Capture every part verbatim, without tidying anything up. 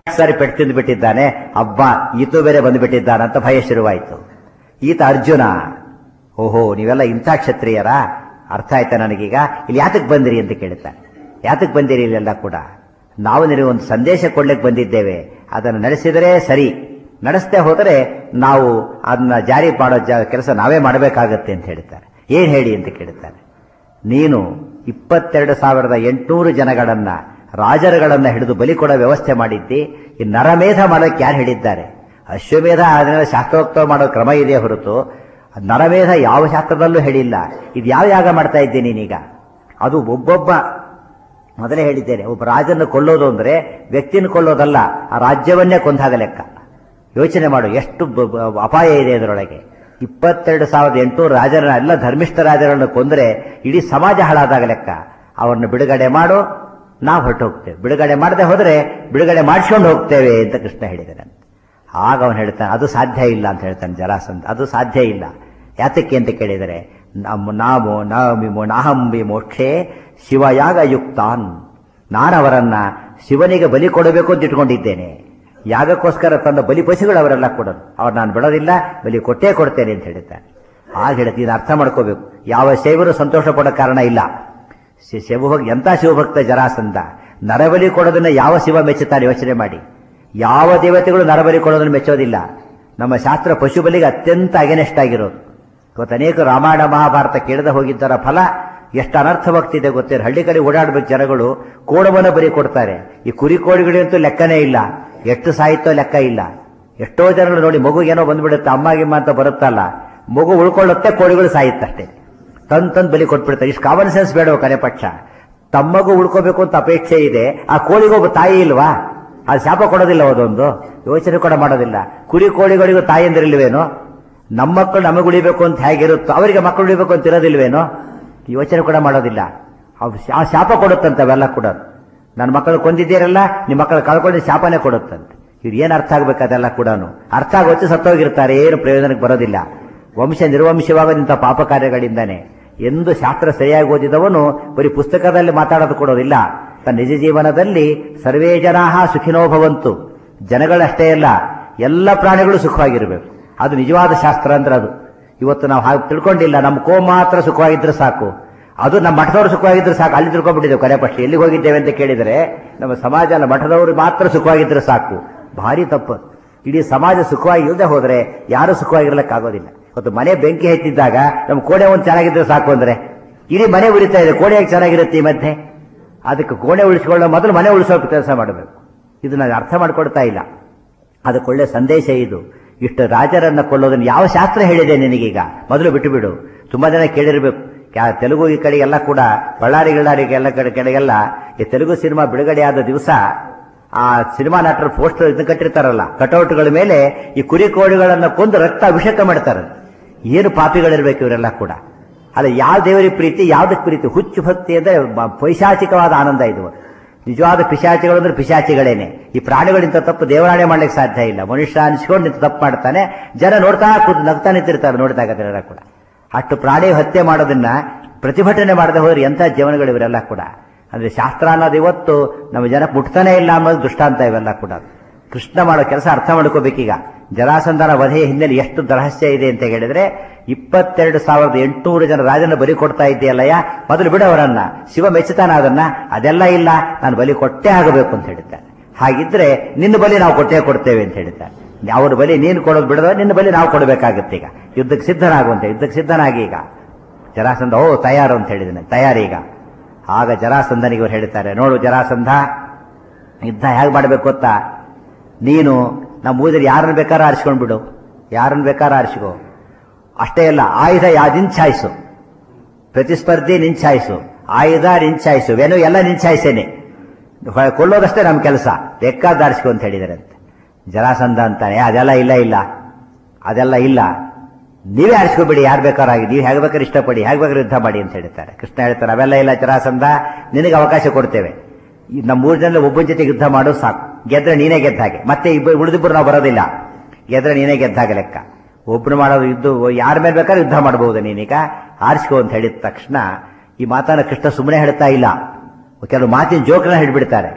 ಸಾರಿ ಪೆಟ್ಟು ತಿಂದು ಬಿಟ್ಟಿದ್ದಾನೆ, ಹಬ್ಬ ಈತು ಬೇರೆ ಬಂದುಬಿಟ್ಟಿದ್ದಾನೆ ಅಂತ ಭಯ ಶುರುವಾಯಿತು. ಈತ ಅರ್ಜುನ. ಓಹೋ, ನೀವೆಲ್ಲ ಇಂಥ ಕ್ಷತ್ರಿಯರ, ಅರ್ಥ ಆಯ್ತಾ ನನಗೀಗ. ಇಲ್ಲಿ ಯಾತಕ್ಕೆ ಬಂದಿರಿ ಅಂತ ಕೇಳ್ತಾನೆ. ಯಾತಕ್ಕೆ ಬಂದಿರಿ ಇಲ್ಲೆಲ್ಲ ಕೂಡ? ನಾವು ನಿಮಗೆ ಒಂದು ಸಂದೇಶ ಕೊಡ್ಲಿಕ್ಕೆ ಬಂದಿದ್ದೇವೆ, ಅದನ್ನು ನಡೆಸಿದರೆ ಸರಿ, ನಡೆಸದೆ ಹೋದರೆ ನಾವು ಅದನ್ನ ಜಾರಿ ಮಾಡೋ ಕೆಲಸ ನಾವೇ ಮಾಡಬೇಕಾಗತ್ತೆ ಅಂತ ಹೇಳ್ತಾರೆ. ಏನ್ ಹೇಳಿ ಅಂತ ಕೇಳ್ತಾರೆ. ನೀನು ಇಪ್ಪತ್ತೆರಡು ಸಾವಿರದ ಎಂಟುನೂರು ಜನಗಳನ್ನ, ರಾಜರುಗಳನ್ನ ಹಿಡಿದು ಬಲಿ ಕೊಡೋ ವ್ಯವಸ್ಥೆ ಮಾಡಿದ್ದಿ. ಈ ನರಮೇಧ ಮಾಡೋಕೆ ಯಾರು ಹೇಳಿದ್ದಾರೆ? ಅಶ್ವಮೇಧ ಅದನ್ನೆಲ್ಲ ಶಾಸ್ತ್ರೋಕ್ತ ಮಾಡೋ ಕ್ರಮ ಇದೆ ಹೊರತು ನರಮೇಧ ಯಾವ ಶಾಸ್ತ್ರದಲ್ಲೂ ಹೇಳಿಲ್ಲ. ಇದು ಯಾವ ಯಾಗ ಮಾಡ್ತಾ ಇದ್ದೀನಿ ನೀನೀಗ? ಅದು ಒಬ್ಬೊಬ್ಬ, ಮೊದಲೇ ಹೇಳಿದ್ದೇನೆ, ಒಬ್ಬ ರಾಜನ್ನು ಕೊಲ್ಲೋದು ಅಂದ್ರೆ ವ್ಯಕ್ತಿನ ಕೊಲ್ಲೋದಲ್ಲ, ಆ ರಾಜ್ಯವನ್ನೇ ಕೊಂದಾಗ ಲೆಕ್ಕ. ಯೋಚನೆ ಮಾಡು, ಎಷ್ಟು ಅಪಾಯ ಇದೆ ಅದರೊಳಗೆ. ಇಪ್ಪತ್ತೆರಡು ಸಾವಿರದ ಎಂಟುನೂರು ರಾಜರನ್ನ, ಎಲ್ಲ ಧರ್ಮಿಷ್ಠ ರಾಜರನ್ನು ಕೊಂದರೆ ಇಡೀ ಸಮಾಜ ಹಾಳಾದಾಗ ಲೆಕ್ಕ. ಅವರನ್ನು ಬಿಡುಗಡೆ ಮಾಡು, ನಾವು ಹೊರಟು ಹೋಗ್ತೇವೆ. ಬಿಡುಗಡೆ ಮಾಡದೆ ಹೋದರೆ ಬಿಡುಗಡೆ ಮಾಡಿಸ್ಕೊಂಡು ಹೋಗ್ತೇವೆ ಅಂತ ಕೃಷ್ಣ ಹೇಳಿದ್ದಾನೆ. ಆಗ ಅವನು ಹೇಳ್ತಾನೆ, ಅದು ಸಾಧ್ಯ ಇಲ್ಲ ಅಂತ ಹೇಳ್ತಾನೆ ಜರಾಸಂಧ. ಅದು ಸಾಧ್ಯ ಇಲ್ಲ. ಯಾತಕ್ಕೆ ಅಂತ ಕೇಳಿದರೆ, ನಮ್ಮ ನಾವು ನಾವಿಮೋ ನಾಹಂಬಿ ಮೋಕ್ಷೇ ಶಿವಯಾಗ ಯುಕ್ತಾನ್. ನಾನು ಅವರನ್ನ ಶಿವನಿಗೆ ಬಲಿ ಕೊಡಬೇಕು ಅಂತ ಇಟ್ಕೊಂಡಿದ್ದೇನೆ. ಯಾಗಕ್ಕೋಸ್ಕರ ತಂದ ಬಲಿ ಪಶುಗಳು ಅವರೆಲ್ಲ ಕೊಡೋದು. ಅವ್ರು ನಾನು ಬಿಡೋದಿಲ್ಲ, ಬಲಿ ಕೊಟ್ಟೇ ಕೊಡ್ತೇನೆ ಅಂತ ಹೇಳ್ತಾನೆ. ಆಗ ಹೇಳ್ತೀನಿ, ಇದನ್ನು ಅರ್ಥ ಮಾಡ್ಕೋಬೇಕು. ಯಾವ ಶೈವರು ಸಂತೋಷ ಪಡೋ ಕಾರಣ ಇಲ್ಲ. ಶಿವಭಕ್ತ, ಎಂಥ ಶಿವಭಕ್ತ ಜರಾಸಂಧ. ನರಬಲಿ ಕೊಡೋದನ್ನ ಯಾವ ಶಿವ ಮೆಚ್ಚುತ್ತಾನೆ? ಯೋಚನೆ ಮಾಡಿ. ಯಾವ ದೇವತೆಗಳು ನರಬಲಿ ಕೊಡೋದನ್ನು ಮೆಚ್ಚೋದಿಲ್ಲ. ನಮ್ಮ ಶಾಸ್ತ್ರ ಪಶುಬಲಿಗೆ ಅತ್ಯಂತ ಅಗೆನೆಸ್ಟ್ ಆಗಿರೋದು. ಇವತ್ತು ಅನೇಕ ರಾಮಾಯಣ ಮಹಾಭಾರತ ಕೇಳದೆ ಹೋಗಿದ್ದರ ಫಲ ಎಷ್ಟು ಅನರ್ಥವಾಗ್ತಿದೆ ಗೊತ್ತಿರ. ಹಳ್ಳಿ ಕಡೆ ಓಡಾಡ್ಬೇಕು ಜನಗಳು, ಕೋಣವನ್ನು ಬಲಿ ಕೊಡ್ತಾರೆ. ಈ ಕುರಿ ಕೋಳಿಗಳಂತೂ ಲೆಕ್ಕನೇ ಇಲ್ಲ. ಎಷ್ಟು ಸಾಹಿತ್ಯ ಲೆಕ್ಕ ಇಲ್ಲ. ಎಷ್ಟೋ ಜನಗಳು ನೋಡಿ, ಮಗು ಏನೋ ಬಂದ್ಬಿಡುತ್ತೆ, ಅಮ್ಮಾಗಿಮ್ಮ ಅಂತ ಬರುತ್ತಲ್ಲ, ಮಗು ಉಳ್ಕೊಳ್ಳುತ್ತೆ, ಕೋಳಿಗಳು ಸಾಯುತ್ತಷ್ಟೇ. ತಂದ್ ತಂದ್ ಬಲಿ ಕೊಟ್ಬಿಡ್ತಾರೆ. ಇಷ್ಟು ಕಾಮನ್ ಸೆನ್ಸ್ ಬೇಡ ಕನೆ ಪಕ್ಷ. ತಮ್ಮಗೂ ಉಳ್ಕೋಬೇಕು ಅಂತ ಅಪೇಕ್ಷೆ ಇದೆ, ಆ ಕೋಳಿಗೊಬ್ಬ ತಾಯಿ ಇಲ್ವಾ? ಅದು ಶಾಪ ಕೊಡೋದಿಲ್ಲ, ಅದೊಂದು ಯೋಚನೆ ಕೂಡ ಮಾಡೋದಿಲ್ಲ. ಕುರಿ ಕೋಳಿಗಳಿಗೂ ತಾಯಿ ಅಂದಿರಲ್ವೇನೋ? ನಮ್ಮ ಮಕ್ಕಳು ನಮಗೆ ಉಳಿಬೇಕು ಅಂತ ಹೇಗಿರುತ್ತೋ ಅವರಿಗೆ ಮಕ್ಕಳು ಉಳಿಬೇಕು ಅಂತ ಇರೋದಿಲ್ವೇನೋ? ಯೋಚನೆ ಕೂಡ ಮಾಡೋದಿಲ್ಲ. ಆ ಶಾಪ ಕೊಡುತ್ತಂತೆ ಅವೆಲ್ಲ ಕೂಡ. ನನ್ನ ಮಕ್ಕಳು ಕೊಂದಿದ್ದೀರಲ್ಲ, ನಿಮ್ಮ ಮಕ್ಕಳು ಕಳ್ಕೊಂಡು ಶಾಪನೇ ಕೊಡುತ್ತಂತೆ. ಇವ್ರು ಏನ್ ಅರ್ಥ ಆಗ್ಬೇಕು ಅದೆಲ್ಲ ಕೂಡ? ಅರ್ಥ ಆಗೋಚ್ಚು ಸತ್ತೋಗಿರ್ತಾರೆ, ಏನು ಪ್ರಯೋಜನಕ್ಕೆ ಬರೋದಿಲ್ಲ. ವಂಶ ನಿರ್ವಂಶವಾಗದಿಂತ ಪಾಪ ಕಾರ್ಯಗಳಿಂದಾನೆ. ಎಂದು ಶಾಸ್ತ್ರ ಸರಿಯಾಗಿ ಓದಿದವನು ಬರೀ ಪುಸ್ತಕದಲ್ಲಿ ಮಾತಾಡೋದು ಕೊಡೋದಿಲ್ಲ. ತನ್ನ ನಿಜ ಜೀವನದಲ್ಲಿ ಸರ್ವೇ ಜನಾಹ ಸುಖಿನೋ ಭವಂತು. ಜನಗಳಷ್ಟೇ ಅಲ್ಲ, ಎಲ್ಲ ಪ್ರಾಣಿಗಳು ಸುಖವಾಗಿರಬೇಕು. ಅದು ನಿಜವಾದ ಶಾಸ್ತ್ರ ಅಂದ್ರೆ ಅದು. ಇವತ್ತು ನಾವು ಹಾಗೆ ತಿಳ್ಕೊಂಡಿಲ್ಲ. ನಮ್ಮ ಕೋ ಮಾತ್ರ ಸುಖವಾಗಿದ್ರೆ ಸಾಕು, ಅದು ನಮ್ಮ ಮಠದವರು ಸುಖವಾಗಿದ್ರೆ ಸಾಕು. ಅಲ್ಲಿ ತಿಳ್ಕೊಂಡ್ಬಿಟ್ಟಿದ್ದೇವೆ ಕರೆ ಪಕ್ಷ. ಎಲ್ಲಿಗೆ ಹೋಗಿದ್ದೇವೆ ಅಂತ ಕೇಳಿದರೆ, ನಮ್ಮ ಸಮಾಜ ಅಲ್ಲ, ಮಠದವರು ಮಾತ್ರ ಸುಖವಾಗಿದ್ರೆ ಸಾಕು. ಭಾರಿ ತಪ್ಪು. ಇಡೀ ಸಮಾಜ ಸುಖವಾಗಿ ಇಲ್ಲದೆ ಹೋದ್ರೆ ಯಾರು ಸುಖವಾಗಿರ್ಲಿಕ್ಕಾಗೋದಿಲ್ಲ. ಇವತ್ತು ಮನೆ ಬೆಂಕಿ ಹಚ್ಚಿದ್ದಾಗ ನಮ್ಮ ಕೋಣೆ ಒಂದು ಚೆನ್ನಾಗಿದ್ರೆ ಸಾಕು ಅಂದ್ರೆ ಇಡೀ ಮನೆ ಉಳಿತಾ ಇದೆ. ಕೋಣೆ ಹೇಗೆ ಚೆನ್ನಾಗಿರುತ್ತೆ ಈ ಮಧ್ಯೆ? ಅದಕ್ಕೆ ಕೋಣೆ ಉಳಿಸಿಕೊಳ್ಳೋ ಮೊದಲು ಮನೆ ಉಳಿಸೋ ಕೆಲಸ ಮಾಡಬೇಕು. ಇದು ನಾನು ಅರ್ಥ ಮಾಡ್ಕೊಡ್ತಾ ಇಲ್ಲ. ಅದಕ್ಕೊಳ್ಳೆ ಸಂದೇಶ ಇದು. ಇಷ್ಟು ರಾಜರನ್ನ ಕೊಲ್ಲೋದನ್ನು ಯಾವ ಶಾಸ್ತ್ರ ಹೇಳಿದೆ ನಿನಗೀಗ? ಮೊದಲು ಬಿಟ್ಟು ಬಿಡು. ತುಂಬಾ ಜನ ಕೇಳಿರ್ಬೇಕು. ತೆಲುಗು ಈ ಕಡೆಗೆಲ್ಲ ಕೂಡ, ಬಳ್ಳಾರಿ ಗಿಳ್ಳಾರಿಗೆಲ್ಲ ಕಡೆ ಕಡೆಗೆಲ್ಲ ಈ ತೆಲುಗು ಸಿನಿಮಾ ಬಿಡುಗಡೆ ಆದ ದಿವಸ ಆ ಸಿನಿಮಾ ನಟರು ಪೋಸ್ಟರ್ ಇದನ್ನ ಕಟ್ಟಿರ್ತಾರಲ್ಲ, ಕಟೌಟ್ಗಳ ಮೇಲೆ ಈ ಕುರಿ ಕೋಳಿಗಳನ್ನ ಕೊಂದು ರಕ್ತ ಅಭಿಷೇಕ ಮಾಡ್ತಾರೆ. ಏನು ಪಾಪಿಗಳಿರ್ಬೇಕು ಇವರೆಲ್ಲ ಕೂಡ. ಅಲ್ಲ, ಯಾವ ದೇವರಿಗೆ ಪ್ರೀತಿ, ಯಾವ್ದಕ್ಕೆ ಪ್ರೀತಿ? ಹುಚ್ಚು ಭಕ್ತಿ ಅಂದ್ರೆ ಪೈಶಾಚಿಕವಾದ ಆನಂದ ಇದು. ನಿಜವಾದ ಪಿಶಾಚಿಗಳು ಅಂದ್ರೆ ಪಿಶಾಚಿಗಳೇನೆ. ಈ ಪ್ರಾಣಿಗಳಿಂತ ತಪ್ಪು ದೇವರಾಣೆ ಮಾಡ್ಲಿಕ್ಕೆ ಸಾಧ್ಯ ಇಲ್ಲ. ಮನುಷ್ಯ ಅನಿಸ್ಕೊಂಡು ನಿಂತು ತಪ್ಪು ಮಾಡ್ತಾನೆ, ಜನ ನೋಡ್ತಾ ಕೂತು ನಗ್ತಾ ನಿಂತಿರ್ತಾರೆ ನೋಡಿದಾಗ ಅದನ್ನೆಲ್ಲ ಕೂಡ. ಅಷ್ಟು ಪ್ರಾಣಿ ಹತ್ಯೆ ಮಾಡೋದನ್ನ ಪ್ರತಿಭಟನೆ ಮಾಡದೆ ಹೋದ್ರೆ ಎಂಥ ಜೀವನಗಳು ಇವರೆಲ್ಲ ಕೂಡ. ಅಂದ್ರೆ ಶಾಸ್ತ್ರ ಅನ್ನೋದು ಇವತ್ತು ನಮ್ಮ ಜನ ಮುಟ್ತಾನೆ ಇಲ್ಲ ಅನ್ನೋದು ದೃಷ್ಟಾಂತ ಇವೆಲ್ಲ ಕೂಡ. ಕೃಷ್ಣ ಮಾಡೋ ಕೆಲಸ ಅರ್ಥ ಮಾಡ್ಕೋಬೇಕೀಗ. ಜರಾಸಂಧನ ವಧೆಯ ಹಿನ್ನೆಲೆ ಎಷ್ಟು ರಹಸ್ಯ ಇದೆ ಅಂತ ಹೇಳಿದ್ರೆ, ಇಪ್ಪತ್ತೆರಡು ಸಾವಿರದ ಎಂಟುನೂರು ಜನ ರಾಜನ ಬಲಿ ಕೊಡ್ತಾ ಇದೆಯಲ್ಲಯ್ಯ, ಮೊದಲು ಬಿಡವರನ್ನ. ಶಿವ ಮೆಚ್ಚುತ್ತಾನ ಅದನ್ನ? ಅದೆಲ್ಲ ಇಲ್ಲ, ನಾನು ಬಲಿ ಕೊಟ್ಟೇ ಆಗಬೇಕು ಅಂತ ಹೇಳಿದ್ದಾನೆ. ಹಾಗಿದ್ರೆ ನಿನ್ನ ಬಲಿ ನಾವು ಕೊಟ್ಟೇ ಕೊಡ್ತೇವೆ ಅಂತ ಹೇಳಿದ್ದಾನೆ. ಅವ್ರ ಬಲಿ ನೀನು ಕೊಡೋದು ಬಿಡೋದು, ನಿನ್ನ ಬಲಿ ನಾವು ಕೊಡಬೇಕಾಗುತ್ತೆ. ಈಗ ಯುದ್ಧಕ್ಕೆ ಸಿದ್ಧನಾಗುವಂತ. ಯುದ್ಧಕ್ಕೆ ಸಿದ್ಧನಾಗಿ ಈಗ ಜರಾಸಂಧ ಓ ತಯಾರು ಅಂತ ಹೇಳಿದ್ದಾನೆ. ತಯಾರೀಗ. ಆಗ ಜರಾಸಂಧನಿಗೆ ಇವರು ಹೇಳ್ತಾರೆ, ನೋಡು ಜರಾಸಂಧ, ಯುದ್ಧ ಹೇಗೆ ಮಾಡಬೇಕು ಗೊತ್ತಾ? ನೀನು ನಮ್ಮ ಊರಲ್ಲಿ ಯಾರನ್ನ ಬೇಕಾದ್ರೂ ಆರಿಸ್ಕೊಂಡು ಬಿಡು, ಯಾರನ್ನ ಬೇಕಾದ್ರೂ ಆರಿಸಿಕೋ. ಅಷ್ಟೇ ಅಲ್ಲ, ಆಯುಧ ಯಾ ನಿಂಚಾಯಿಸು, ಪ್ರತಿಸ್ಪರ್ಧಿ ನಿಂಚಾಯಿಸು, ಆಯುಧ ನಿಂಚಾಯಿಸು, ವೇನು ಎಲ್ಲ ನಿಂಚಾಯಿಸೇನೆ. ಕೊಲ್ಲೋದಷ್ಟೇ ನಮ್ಮ ಕೆಲಸ, ಬೇಕಾದ ಆರಿಸ್ಕೊ ಅಂತ ಹೇಳಿದಾರಂತೆ. ಜರಾಸಂಧ ಅಂತಾನೆ, ಅದೆಲ್ಲ ಇಲ್ಲ ಇಲ್ಲ ಅದೆಲ್ಲ ಇಲ್ಲ, ನೀವೇ ಆರಿಸ್ಕೊಬಿಡಿ, ಯಾರು ಬೇಕಾರಾಗಿ, ನೀವು ಹೇಗೆ ಬೇಕಾದ್ರೆ ಇಷ್ಟಪಡಿ, ಹೇಗೆ ಬೇಕಾದ್ರೆ ಯುದ್ಧ ಮಾಡಿ ಅಂತ ಹೇಳ್ತಾರೆ. ಕೃಷ್ಣ ಹೇಳ್ತಾರೆ, ಅವೆಲ್ಲ ಇಲ್ಲ ಜರಾಸಂಧ, ನಿನಗೆ ಅವಕಾಶ ಕೊಡ್ತೇವೆ. ನಮ್ಮ ಮೂರು ಜನ ಒಬ್ಬನ ಜೊತೆ ಯುದ್ಧ ಮಾಡೋದು ಸಾಕು. ಗೆದ್ರೆ ನೀನೇ ಗೆದ್ದ ಹಾಗೆ, ಮತ್ತೆ ಇಬ್ಬರು ಉಳಿದಿಬ್ಬರು ನಾವು ಬರೋದಿಲ್ಲ. ಗೆದ್ರೆ ನೀನೇ ಗೆದ್ದ ಹಾಗೆ ಲೆಕ್ಕ. ಒಬ್ಬರು ಮಾಡೋದು ಯುದ್ಧ, ಯಾರ ಮೇಲೆ ಬೇಕಾದ್ರೆ ಯುದ್ಧ ಮಾಡಬಹುದು, ನೀನೀಗ ಆರಿಸ್ಕೋ ಅಂತ ಹೇಳಿದ ತಕ್ಷಣ ಈ ಮಾತನ್ನ ಕೃಷ್ಣ ಸುಮ್ಮನೆ ಹೇಳ್ತಾ ಇಲ್ಲ. ಕೆಲವು ಮಾತಿನ ಜೋಕನ್ನ ಹಿಡ್ಬಿಡ್ತಾರೆ.